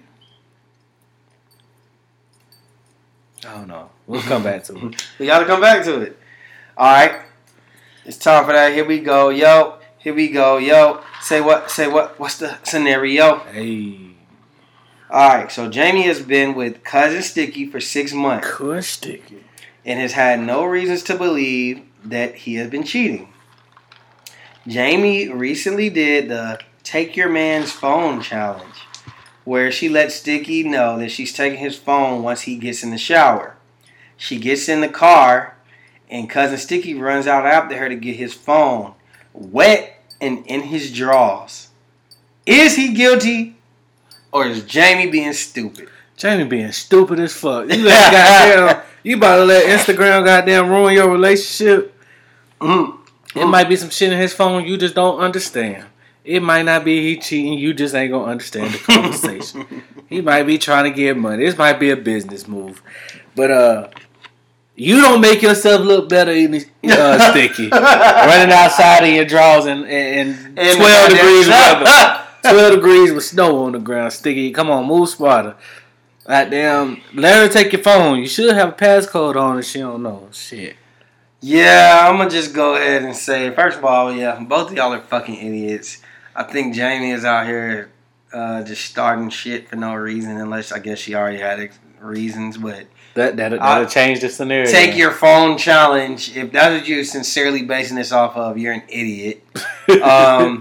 Speaker 4: I don't know. We'll come back to it.
Speaker 3: We got to come back to it. All right, it's time for that. Here we go, yo. Here we go, yo. Say what? Say what? What's the scenario?
Speaker 4: Hey.
Speaker 3: All right. So Jamie has been with Cousin Sticky for six months.
Speaker 4: Cousin Sticky.
Speaker 3: And has had no reasons to believe that he has been cheating. Jamie recently did the Take Your Man's Phone challenge, where she let Sticky know that she's taking his phone once he gets in the shower. She gets in the car, and Cousin Sticky runs out after her to get his phone, wet and in his drawers. Is he guilty, or is Jamie being stupid?
Speaker 4: Jamie being stupid as fuck. You let goddamn, you about to let Instagram goddamn ruin your relationship. Mm. It mm. might be some shit in his phone you just don't understand. It might not be he cheating. You just ain't gonna understand the conversation. He might be trying to get money. This might be a business move, but uh, you don't make yourself look better in uh, Sticky running outside in your drawers and and, and twelve degrees weather, twelve degrees with snow on the ground. Sticky, come on, move smarter. Goddamn, let her take your phone. You should have a passcode on it. She don't know. Shit.
Speaker 3: Yeah, I'm going to just go ahead and say, first of all, yeah, both of y'all are fucking idiots. I think Jamie is out here uh, just starting shit for no reason, unless I guess she already had ex- reasons. But
Speaker 4: that, that'll, that'll change the scenario.
Speaker 3: Take your phone challenge. If that's what you're sincerely basing this off of, you're an idiot. um,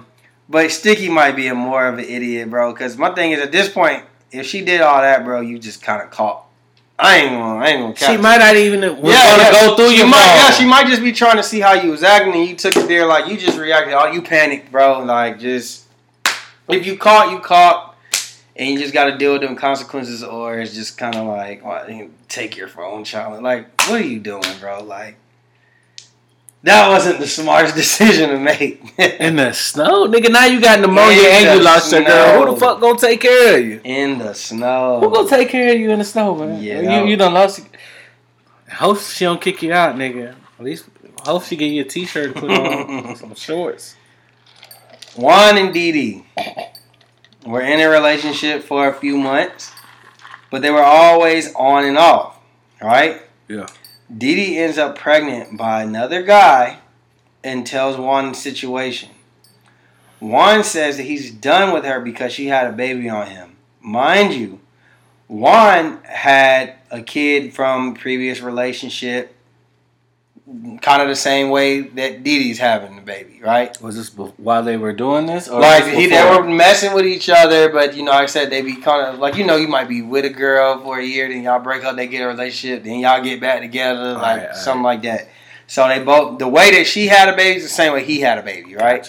Speaker 3: But Sticky might be a more of an idiot, bro. Because my thing is, at this point, if she did all that, bro, you just kind of caught. I ain't gonna, I ain't gonna catch
Speaker 4: She might not even was
Speaker 3: yeah,
Speaker 4: gonna
Speaker 3: yeah.
Speaker 4: go through
Speaker 3: she
Speaker 4: your
Speaker 3: might,
Speaker 4: phone.
Speaker 3: Yeah, she might just be trying to see how you was acting, and you took it there like you just reacted. Oh, you panicked, bro. Like just if you caught, you caught, and you just got to deal with them consequences, or it's just kind of like, well, take your phone, child. Like, what are you doing, bro? Like. That wasn't the smartest decision to make.
Speaker 4: In the snow? Nigga, now you got pneumonia
Speaker 3: In
Speaker 4: and
Speaker 3: the
Speaker 4: you lost your girl.
Speaker 3: snow.
Speaker 4: Who the fuck gonna take care of you?
Speaker 3: In the snow.
Speaker 4: Who gonna take care of you in the snow, man?
Speaker 3: Yeah.
Speaker 4: You, you done lost. Hope she don't kick you out, nigga. At least, hope she get you a t-shirt to put on. Some shorts.
Speaker 3: Juan and Didi were in a relationship for a few months, but they were always on and off, right?
Speaker 4: Yeah.
Speaker 3: Didi ends up pregnant by another guy and tells Juan the situation. Juan says that he's done with her because she had a baby on him. Mind you, Juan had a kid from previous relationship, kind of the same way that Didi's having the baby, right?
Speaker 4: Was this be- while they were doing this? Or
Speaker 3: Like
Speaker 4: just
Speaker 3: he, they
Speaker 4: before?
Speaker 3: were messing with each other, but you know, like I said, they be kind of like you know, you might be with a girl for a year, then y'all break up, they get a relationship, then y'all get back together, like
Speaker 4: right, all
Speaker 3: something like that. So they both the way that she had a baby is the same way he had a baby, right?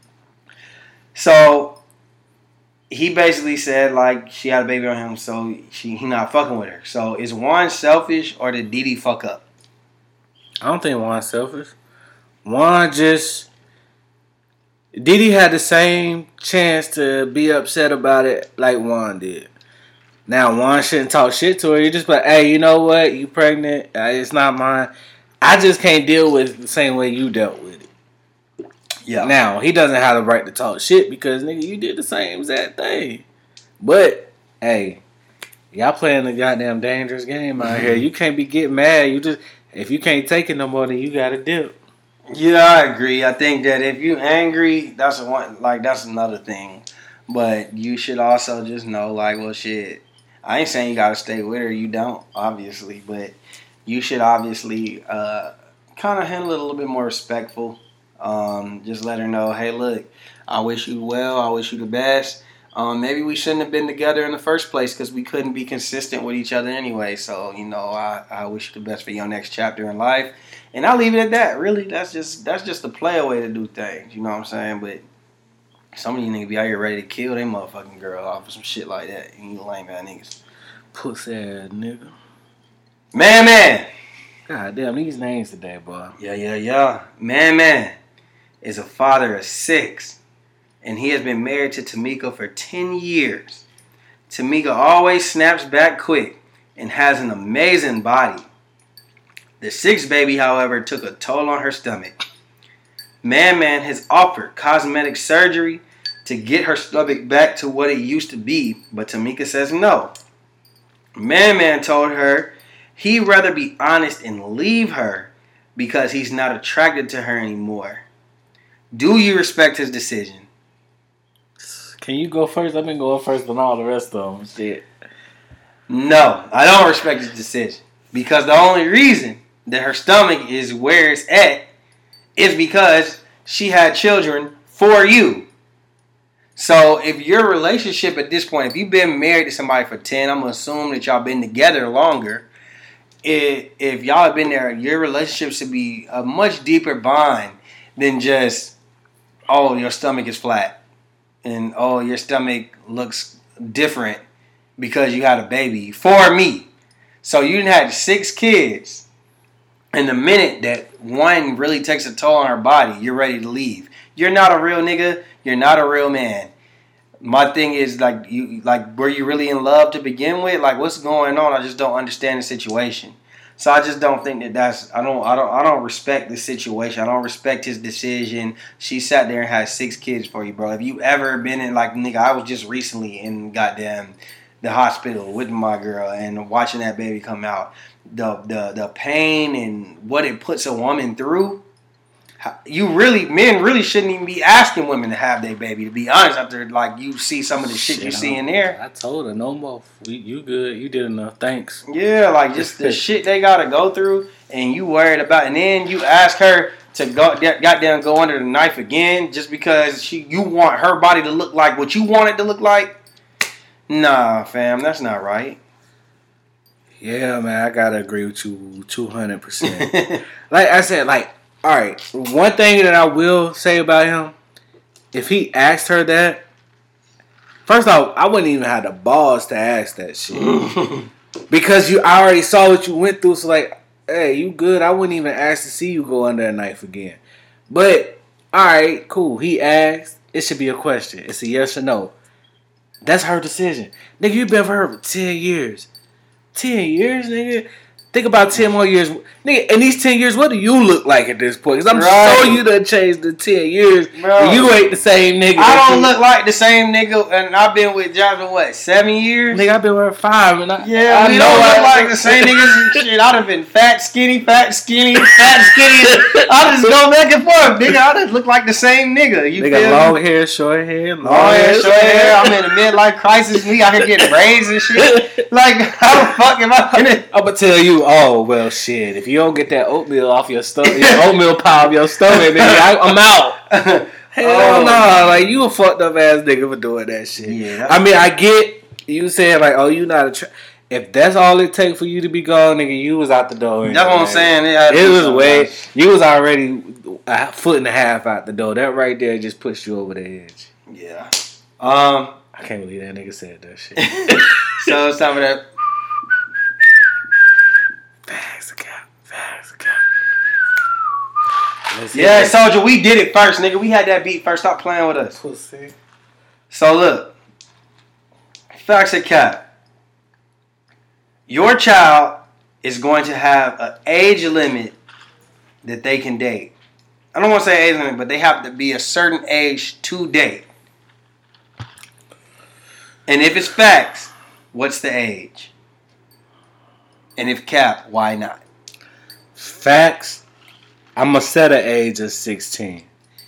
Speaker 3: So he basically said like she had a baby on him, so she he not fucking with her. So is Juan selfish or did Didi fuck up?
Speaker 4: I don't think Juan's selfish. Juan just... Didi had the same chance to be upset about it like Juan did. Now, Juan shouldn't talk shit to her. You just be like, hey, you know what? You pregnant. Uh, It's not mine. I just can't deal with it the same way you dealt with it.
Speaker 3: Yeah.
Speaker 4: Now, he doesn't have the right to talk shit because, nigga, you did the same exact thing. But, hey, y'all playing a goddamn dangerous game out here. You can't be getting mad. You just... If you can't take it no more, then you gotta dip.
Speaker 3: Yeah, I agree. I think that if you angry, that's a one. Like that's another thing. But you should also just know, like, well, shit. I ain't saying you gotta stay with her. You don't, obviously, but you should obviously uh, kind of handle it a little bit more respectful. Um, just let her know, hey, look, I wish you well. I wish you the best. Um, maybe we shouldn't have been together in the first place because we couldn't be consistent with each other anyway. So, you know, I, I wish you the best for your next chapter in life. And I'll leave it at that. Really, that's just that's just the player way to do things. You know what I'm saying? But some of you niggas be out here ready to kill they motherfucking girl off or some shit like that. You lame ass niggas.
Speaker 4: Pussy ass nigga.
Speaker 3: Man, man.
Speaker 4: God damn, these names today, boy.
Speaker 3: Yeah, yeah, yeah. Man, man is a father of six. And he has been married to Tamika for ten years. Tamika always snaps back quick and has an amazing body. The sixth baby, however, took a toll on her stomach. Man Man has offered cosmetic surgery to get her stomach back to what it used to be, but Tamika says no. Man Man told her he'd rather be honest and leave her because he's not attracted to her anymore. Do you respect his decision?
Speaker 4: Can you go first? I've been going first on all the rest of them. Shit.
Speaker 3: No, I don't respect his decision. Because the only reason that her stomach is where it's at is because she had children for you. So if your relationship at this point, if you've been married to somebody for ten, I'm going to assume that y'all been together longer. If, if y'all have been there, your relationship should be a much deeper bond than just, oh, your stomach is flat. And, oh, your stomach looks different because you had a baby for me. So you didn't have six kids. And the minute that one really takes a toll on her body, you're ready to leave. You're not a real nigga. You're not a real man. My thing is, like, you, like, were you really in love to begin with? Like, what's going on? I just don't understand the situation. So I just don't think that that's, I don't, I don't, I don't respect the situation. I don't respect his decision. She sat there and had six kids for you, bro. If you ever been in, like, nigga, I was just recently in goddamn the hospital with my girl and watching that baby come out. The, the, the pain and what it puts a woman through. You really, men really shouldn't even be asking women to have their baby, to be honest, after, like, you see some of the shit, shit you see in there.
Speaker 4: I told her, no more. You, you good. You did enough. Thanks.
Speaker 3: Yeah, like, just the shit they gotta go through, and you worried about, and then you ask her, to go goddamn go under the knife again just because she you want her body to look like what you want it to look like? Nah, fam, that's not right.
Speaker 4: Yeah, man, I gotta agree with you two hundred percent. Like I said, like, all right, one thing that I will say about him, if he asked her that, first off, I wouldn't even have the balls to ask that shit. Because you I already saw what you went through, so like, hey, you good? I wouldn't even ask to see you go under a knife again. But, all right, cool. He asked. It should be a question. It's a yes or no. That's her decision. Nigga, you been with her for ten years. ten years, nigga? Think about ten more years. Nigga, in these ten years, what do you look like at this point? Because I'm
Speaker 3: right.
Speaker 4: sure you done changed the ten years.
Speaker 3: Bro.
Speaker 4: You ain't the same nigga.
Speaker 3: I don't look like the same nigga, and I've been with Jasmine, what, seven years?
Speaker 4: Nigga, I've been with her five. And I,
Speaker 3: yeah,
Speaker 4: I
Speaker 3: we
Speaker 4: know
Speaker 3: don't look
Speaker 4: I,
Speaker 3: like the same niggas and shit. I'd have been fat, skinny, fat, skinny, fat, skinny. I just go back and forth, nigga. I just look like the same nigga. You
Speaker 4: nigga,
Speaker 3: feel
Speaker 4: long
Speaker 3: me?
Speaker 4: hair, short hair, long,
Speaker 3: Long hair,
Speaker 4: hair,
Speaker 3: short hair. I'm in a midlife crisis. Me out here getting braids and shit. Like, how the fuck am I gonna...
Speaker 4: I'm gonna tell you, oh, well, shit. If you don't get that oatmeal off your stomach, your oatmeal pie off your stomach, nigga, I, I'm out. Hell
Speaker 3: Oh.
Speaker 4: no. Like, you a fucked up ass nigga for doing that shit.
Speaker 3: Yeah, that's-
Speaker 4: I mean, I get you saying, like, oh, you not a... Tra- if that's all it takes for you to be gone, nigga, you was out the door.
Speaker 3: That's what I'm saying. It, had to
Speaker 4: It
Speaker 3: be
Speaker 4: was
Speaker 3: something
Speaker 4: way...
Speaker 3: else.
Speaker 4: You was already a foot and a half out the door. That right there just pushed you over the edge.
Speaker 3: Yeah. Um.
Speaker 4: I can't believe that nigga said that shit.
Speaker 3: So it's time for that.
Speaker 4: Facts account. Facts account. Let's see
Speaker 3: Yeah,
Speaker 4: that
Speaker 3: Soldier, we did it first, nigga. We had that beat first. Stop playing with us.
Speaker 4: pussy.
Speaker 3: So look, facts or cap. Your child is going to have an age limit that they can date. I don't want to say age limit, but they have to be a certain age to date. And if it's facts, what's the age? And if cap, why not?
Speaker 4: Facts, I'm going to set an age of sixteen.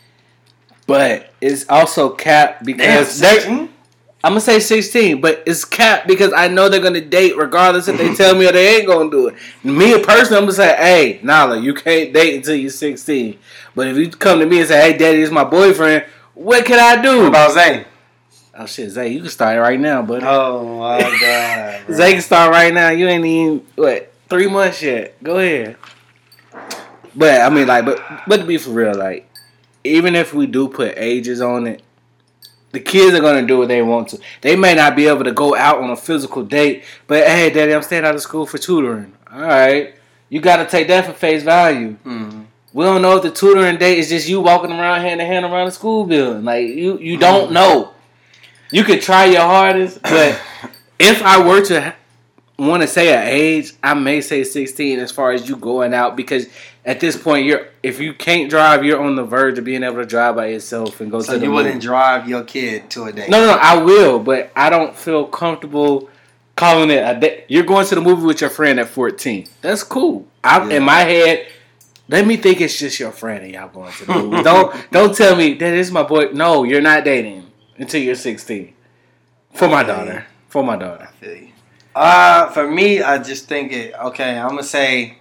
Speaker 4: But it's also capped because...
Speaker 3: Damn,
Speaker 4: they're-
Speaker 3: sixteen?
Speaker 4: I'm going to say sixteen, but it's capped because I know they're going to date regardless if they tell me or they ain't going to do it. Me personally, I'm going to say, hey, Nala, you can't date until you're sixteen. But if you come to me and say, hey, daddy, this is my boyfriend, what can I do?
Speaker 3: What about Zay?
Speaker 4: Oh, shit, Zay, you can start right now, buddy.
Speaker 3: Oh, my God. Bro.
Speaker 4: Zay can start right now. You ain't even, what, three months yet. Go ahead. But, I mean, like, but, but to be for real, like, even if we do put ages on it, the kids are going to do what they want to. They may not be able to go out on a physical date, but, hey, daddy, I'm staying out of school for tutoring. All right. You got to take that for face value.
Speaker 3: Mm-hmm.
Speaker 4: We don't know if the tutoring date is just you walking around hand to hand around the school building. Like, you, you don't know. You could try your hardest, but if I were to want to say an age, I may say sixteen as far as you going out, because at this point, you're if you can't drive, you're on the verge of being able to drive by yourself and go
Speaker 3: So
Speaker 4: to the
Speaker 3: you wouldn't
Speaker 4: movie.
Speaker 3: drive your kid to a date?
Speaker 4: No, no, no, I will, but I don't feel comfortable calling it a date. You're going to the movie with your friend at fourteen. That's cool. I,
Speaker 3: Yeah.
Speaker 4: In my head, let me think it's just your friend and y'all going to the movie. don't don't tell me that is my boy. No, you're not dating until you're sixteen. For my daughter. For my daughter.
Speaker 3: I feel you. Uh, for me, I just think it, okay, I'm going to say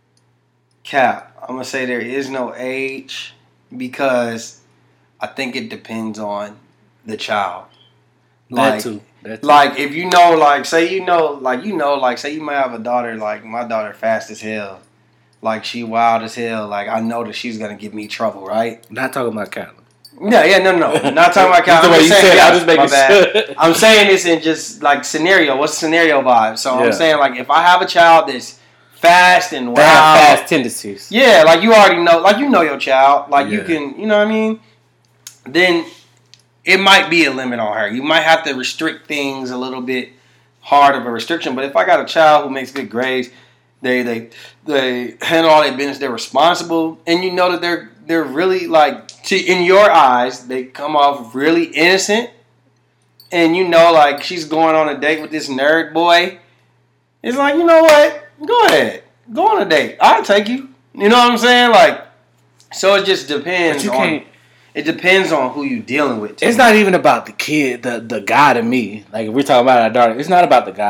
Speaker 3: cap. I'm going to say there is no age because I think it depends on the child.
Speaker 4: That too. That too.
Speaker 3: Like, if you know, like, say you know, like, you know, like, say you might have a daughter, like, my daughter fast as hell. Like, she wild as hell. Like, I know that she's going to give me trouble, right?
Speaker 4: Not talking about Cali.
Speaker 3: Yeah, yeah, no, no, no. Not talking about
Speaker 4: That's the
Speaker 3: Cal.
Speaker 4: way
Speaker 3: I'm
Speaker 4: you
Speaker 3: just saying,
Speaker 4: said it.
Speaker 3: yeah,
Speaker 4: I was making
Speaker 3: my bad.
Speaker 4: sure.
Speaker 3: I'm saying this in just like scenario. What's scenario vibe? So
Speaker 4: Yeah.
Speaker 3: I'm saying like if I have a child that's fast and wild,
Speaker 4: They have fast tendencies.
Speaker 3: yeah, like you already know, like you know your child, like you
Speaker 4: Yeah.
Speaker 3: can, you know what I mean. Then it might be a limit on her. You might have to restrict things a little bit hard of a restriction. But if I got a child who makes good grades, they they they handle all their business, they're responsible, and you know that they're they're really like to in your eyes they come off really innocent, and you know like she's going on a date with this nerd boy. It's like, you know what? Go ahead, go on a date. I'll take you. You know what I'm saying? Like, so it just depends.
Speaker 4: But you
Speaker 3: on,
Speaker 4: can't.
Speaker 3: It depends on who you dealing with.
Speaker 4: It's not even about the kid, the the guy to me. Like if we're talking about our daughter, it's not about the guy.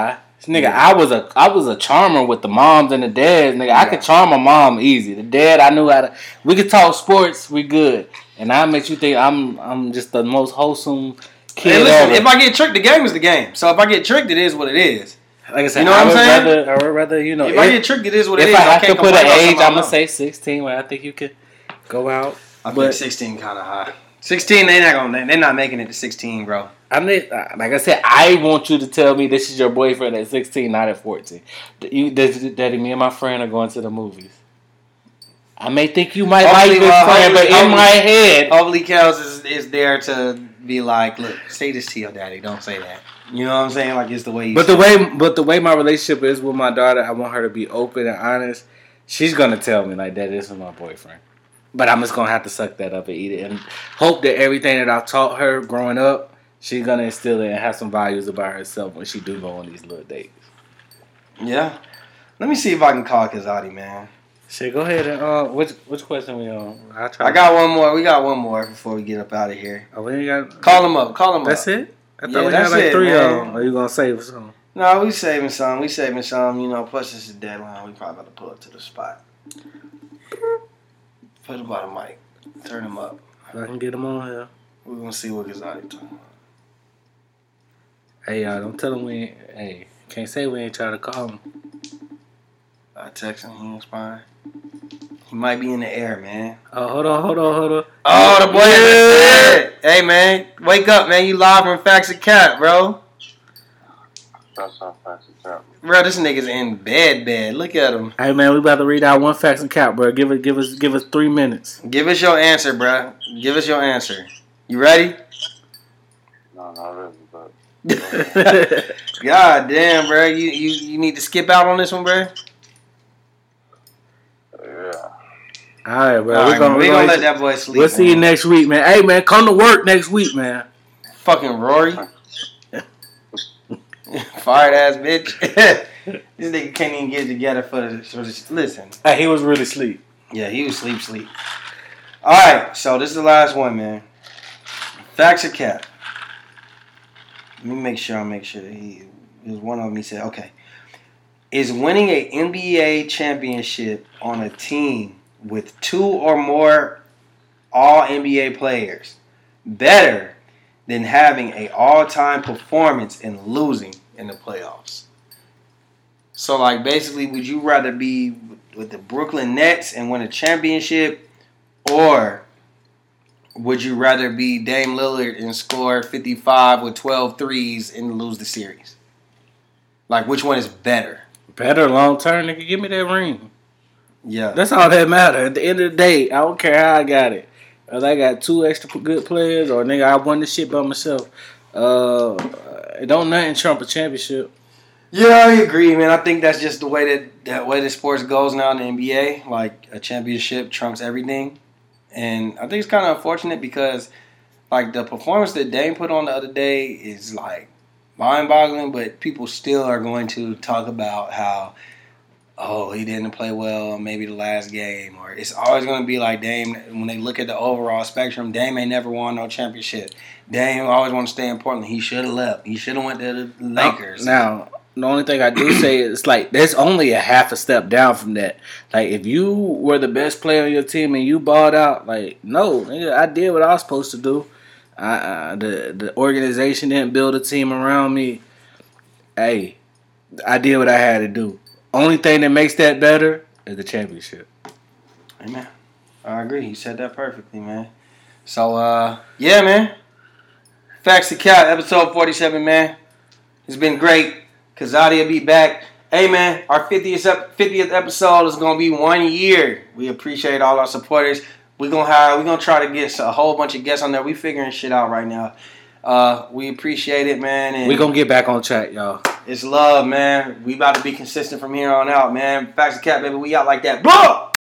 Speaker 4: Nigga,
Speaker 3: Yeah.
Speaker 4: I was a I was a charmer with the moms and the dads. Nigga, I
Speaker 3: Yeah.
Speaker 4: could charm my mom easy. The dad, I knew how to. We could talk sports. We good. And I make you think I'm I'm just the most wholesome kid
Speaker 3: Hey, listen,
Speaker 4: ever.
Speaker 3: if I get tricked, the game is the game. So if I get tricked, it is what it is.
Speaker 4: Like I said,
Speaker 3: You know
Speaker 4: I
Speaker 3: what I'm
Speaker 4: would
Speaker 3: saying?
Speaker 4: rather, I would rather, you know,
Speaker 3: If I get tricked, it is what it
Speaker 4: if
Speaker 3: is.
Speaker 4: I have to
Speaker 3: can't
Speaker 4: put
Speaker 3: complain
Speaker 4: an
Speaker 3: about
Speaker 4: age,
Speaker 3: something I
Speaker 4: I'm gonna
Speaker 3: know.
Speaker 4: say sixteen. Where I think you could go out.
Speaker 3: I think
Speaker 4: But
Speaker 3: sixteen kind of high. sixteen, they not gonna. They're not making it to sixteen, bro.
Speaker 4: I mean, like I said, I want you to tell me this is your boyfriend at sixteen, not at fourteen. You, Daddy, me and my friend are going to the movies. I may think you might
Speaker 3: Hopefully,
Speaker 4: like this
Speaker 3: uh,
Speaker 4: friend, but
Speaker 3: hopefully-
Speaker 4: in my head,
Speaker 3: Hopefully, Kels is, is there to be like, look, say this to your daddy. Don't say that. You know what I'm saying? Like it's the way. You
Speaker 4: but the
Speaker 3: say it.
Speaker 4: way, but the way my relationship is with my daughter, I want her to be open and honest. She's gonna tell me like that. This is my boyfriend, but I'm just gonna have to suck that up and eat it, and hope that everything that I taught her growing up, she's gonna instill it and have some values about herself when she do go on these little dates.
Speaker 3: Yeah. Let me see if I can call Kazadi, man.
Speaker 4: Shit, go ahead and uh, which which question we on? I try.
Speaker 3: I got one more. We got one more before we get up out of here.
Speaker 4: Oh, we ain't got.
Speaker 3: Call him up. Call him
Speaker 4: That's
Speaker 3: up.
Speaker 4: it. I thought
Speaker 3: Yeah,
Speaker 4: we
Speaker 3: that's
Speaker 4: had like
Speaker 3: it,
Speaker 4: three
Speaker 3: man.
Speaker 4: of them. Are you gonna save some?
Speaker 3: No, we saving some. We saving some. You know, plus this is deadline. We probably about to pull up to the spot. Put him by the mic. Turn him up.
Speaker 4: If I can get them on here.
Speaker 3: We're gonna see what Kazadi talking about.
Speaker 4: Hey y'all, don't tell them we ain't. Hey, can't say we ain't trying to call him.
Speaker 3: I text him. He ain't respond. He might be in the air, man.
Speaker 4: Oh, hold on, hold on, hold on.
Speaker 3: Oh, the boy is dead. Hey, man. Wake up, man. You live from Facts and Cap, bro.
Speaker 5: That's not Facts and Cap.
Speaker 3: Bro, this nigga's in bed, bed. Look at him.
Speaker 4: Hey man, we about to read out one facts and cap, bro. Give it, give us, give us three minutes.
Speaker 3: Give us your answer, bro. Give us your answer. You ready?
Speaker 5: No, not really, but
Speaker 3: God damn, bro. You, you you need to skip out on this one, bro.
Speaker 5: yeah.
Speaker 4: All right, bro.
Speaker 3: All
Speaker 4: We're
Speaker 3: right,
Speaker 4: gonna,
Speaker 3: we
Speaker 4: we
Speaker 3: gonna
Speaker 4: gonna
Speaker 3: let that boy sleep.
Speaker 4: We'll see you
Speaker 3: man.
Speaker 4: next week, man. Hey man, come to work next week, man.
Speaker 3: Fucking Rory. Fired ass bitch. This nigga can't even get it together for the, for the. Listen.
Speaker 4: Hey, he was really asleep.
Speaker 3: Yeah, he was sleep, sleep. All right, so this is the last one, man. Facts or cap? Let me make sure I make sure that he. It was one of them. He said, "Okay, is winning a N B A championship on a team with two or more All N B A players better than having a all-time performance and losing in the playoffs?" So, like, basically, would you rather be with the Brooklyn Nets and win a championship, or would you rather be Dame Lillard and score fifty-five with twelve threes and lose the series? Like, which one is better?
Speaker 4: Better long term, nigga. Give me that ring.
Speaker 3: Yeah.
Speaker 4: That's all that matter. At the end of the day, I don't care how I got it. Whether I got two extra good players or nigga, I won the shit by myself. Uh, it don't nothing trump a championship.
Speaker 3: Yeah, I agree, man. I think that's just the way that that way the sports goes now in the N B A. Like, a championship trumps everything. And I think it's kind of unfortunate because, like, the performance that Dame put on the other day is, like, mind-boggling, but people still are going to talk about how, oh, he didn't play well maybe the last game. Or it's always going to be like Dame, when they look at the overall spectrum, Dame ain't never won no championship. Dame always want to stay in Portland. He should have left. He should have went to the Lakers.
Speaker 4: Now, the only thing I do say is like there's only a half a step down from that. Like if you were the best player on your team and you balled out, like no, nigga, I did what I was supposed to do. I, I the the organization didn't build a team around me. Hey, I did what I had to do. Only thing that makes that better is the championship.
Speaker 3: Amen. I agree. You said that perfectly, man. So, uh, yeah, man. Facts to Cap, episode forty-seven, man. It's been great. Kazadi will be back. Hey, man, our fiftieth, fiftieth episode is going to be one year. We appreciate all our supporters. We're going to have, we're going to try to get a whole bunch of guests on there. We figuring shit out right now. Uh, we appreciate it, man. And
Speaker 4: We gonna get back on track, y'all.
Speaker 3: it's love, man. We about to be consistent from here on out, man. Facts to Cap, baby. We out like that. Blah!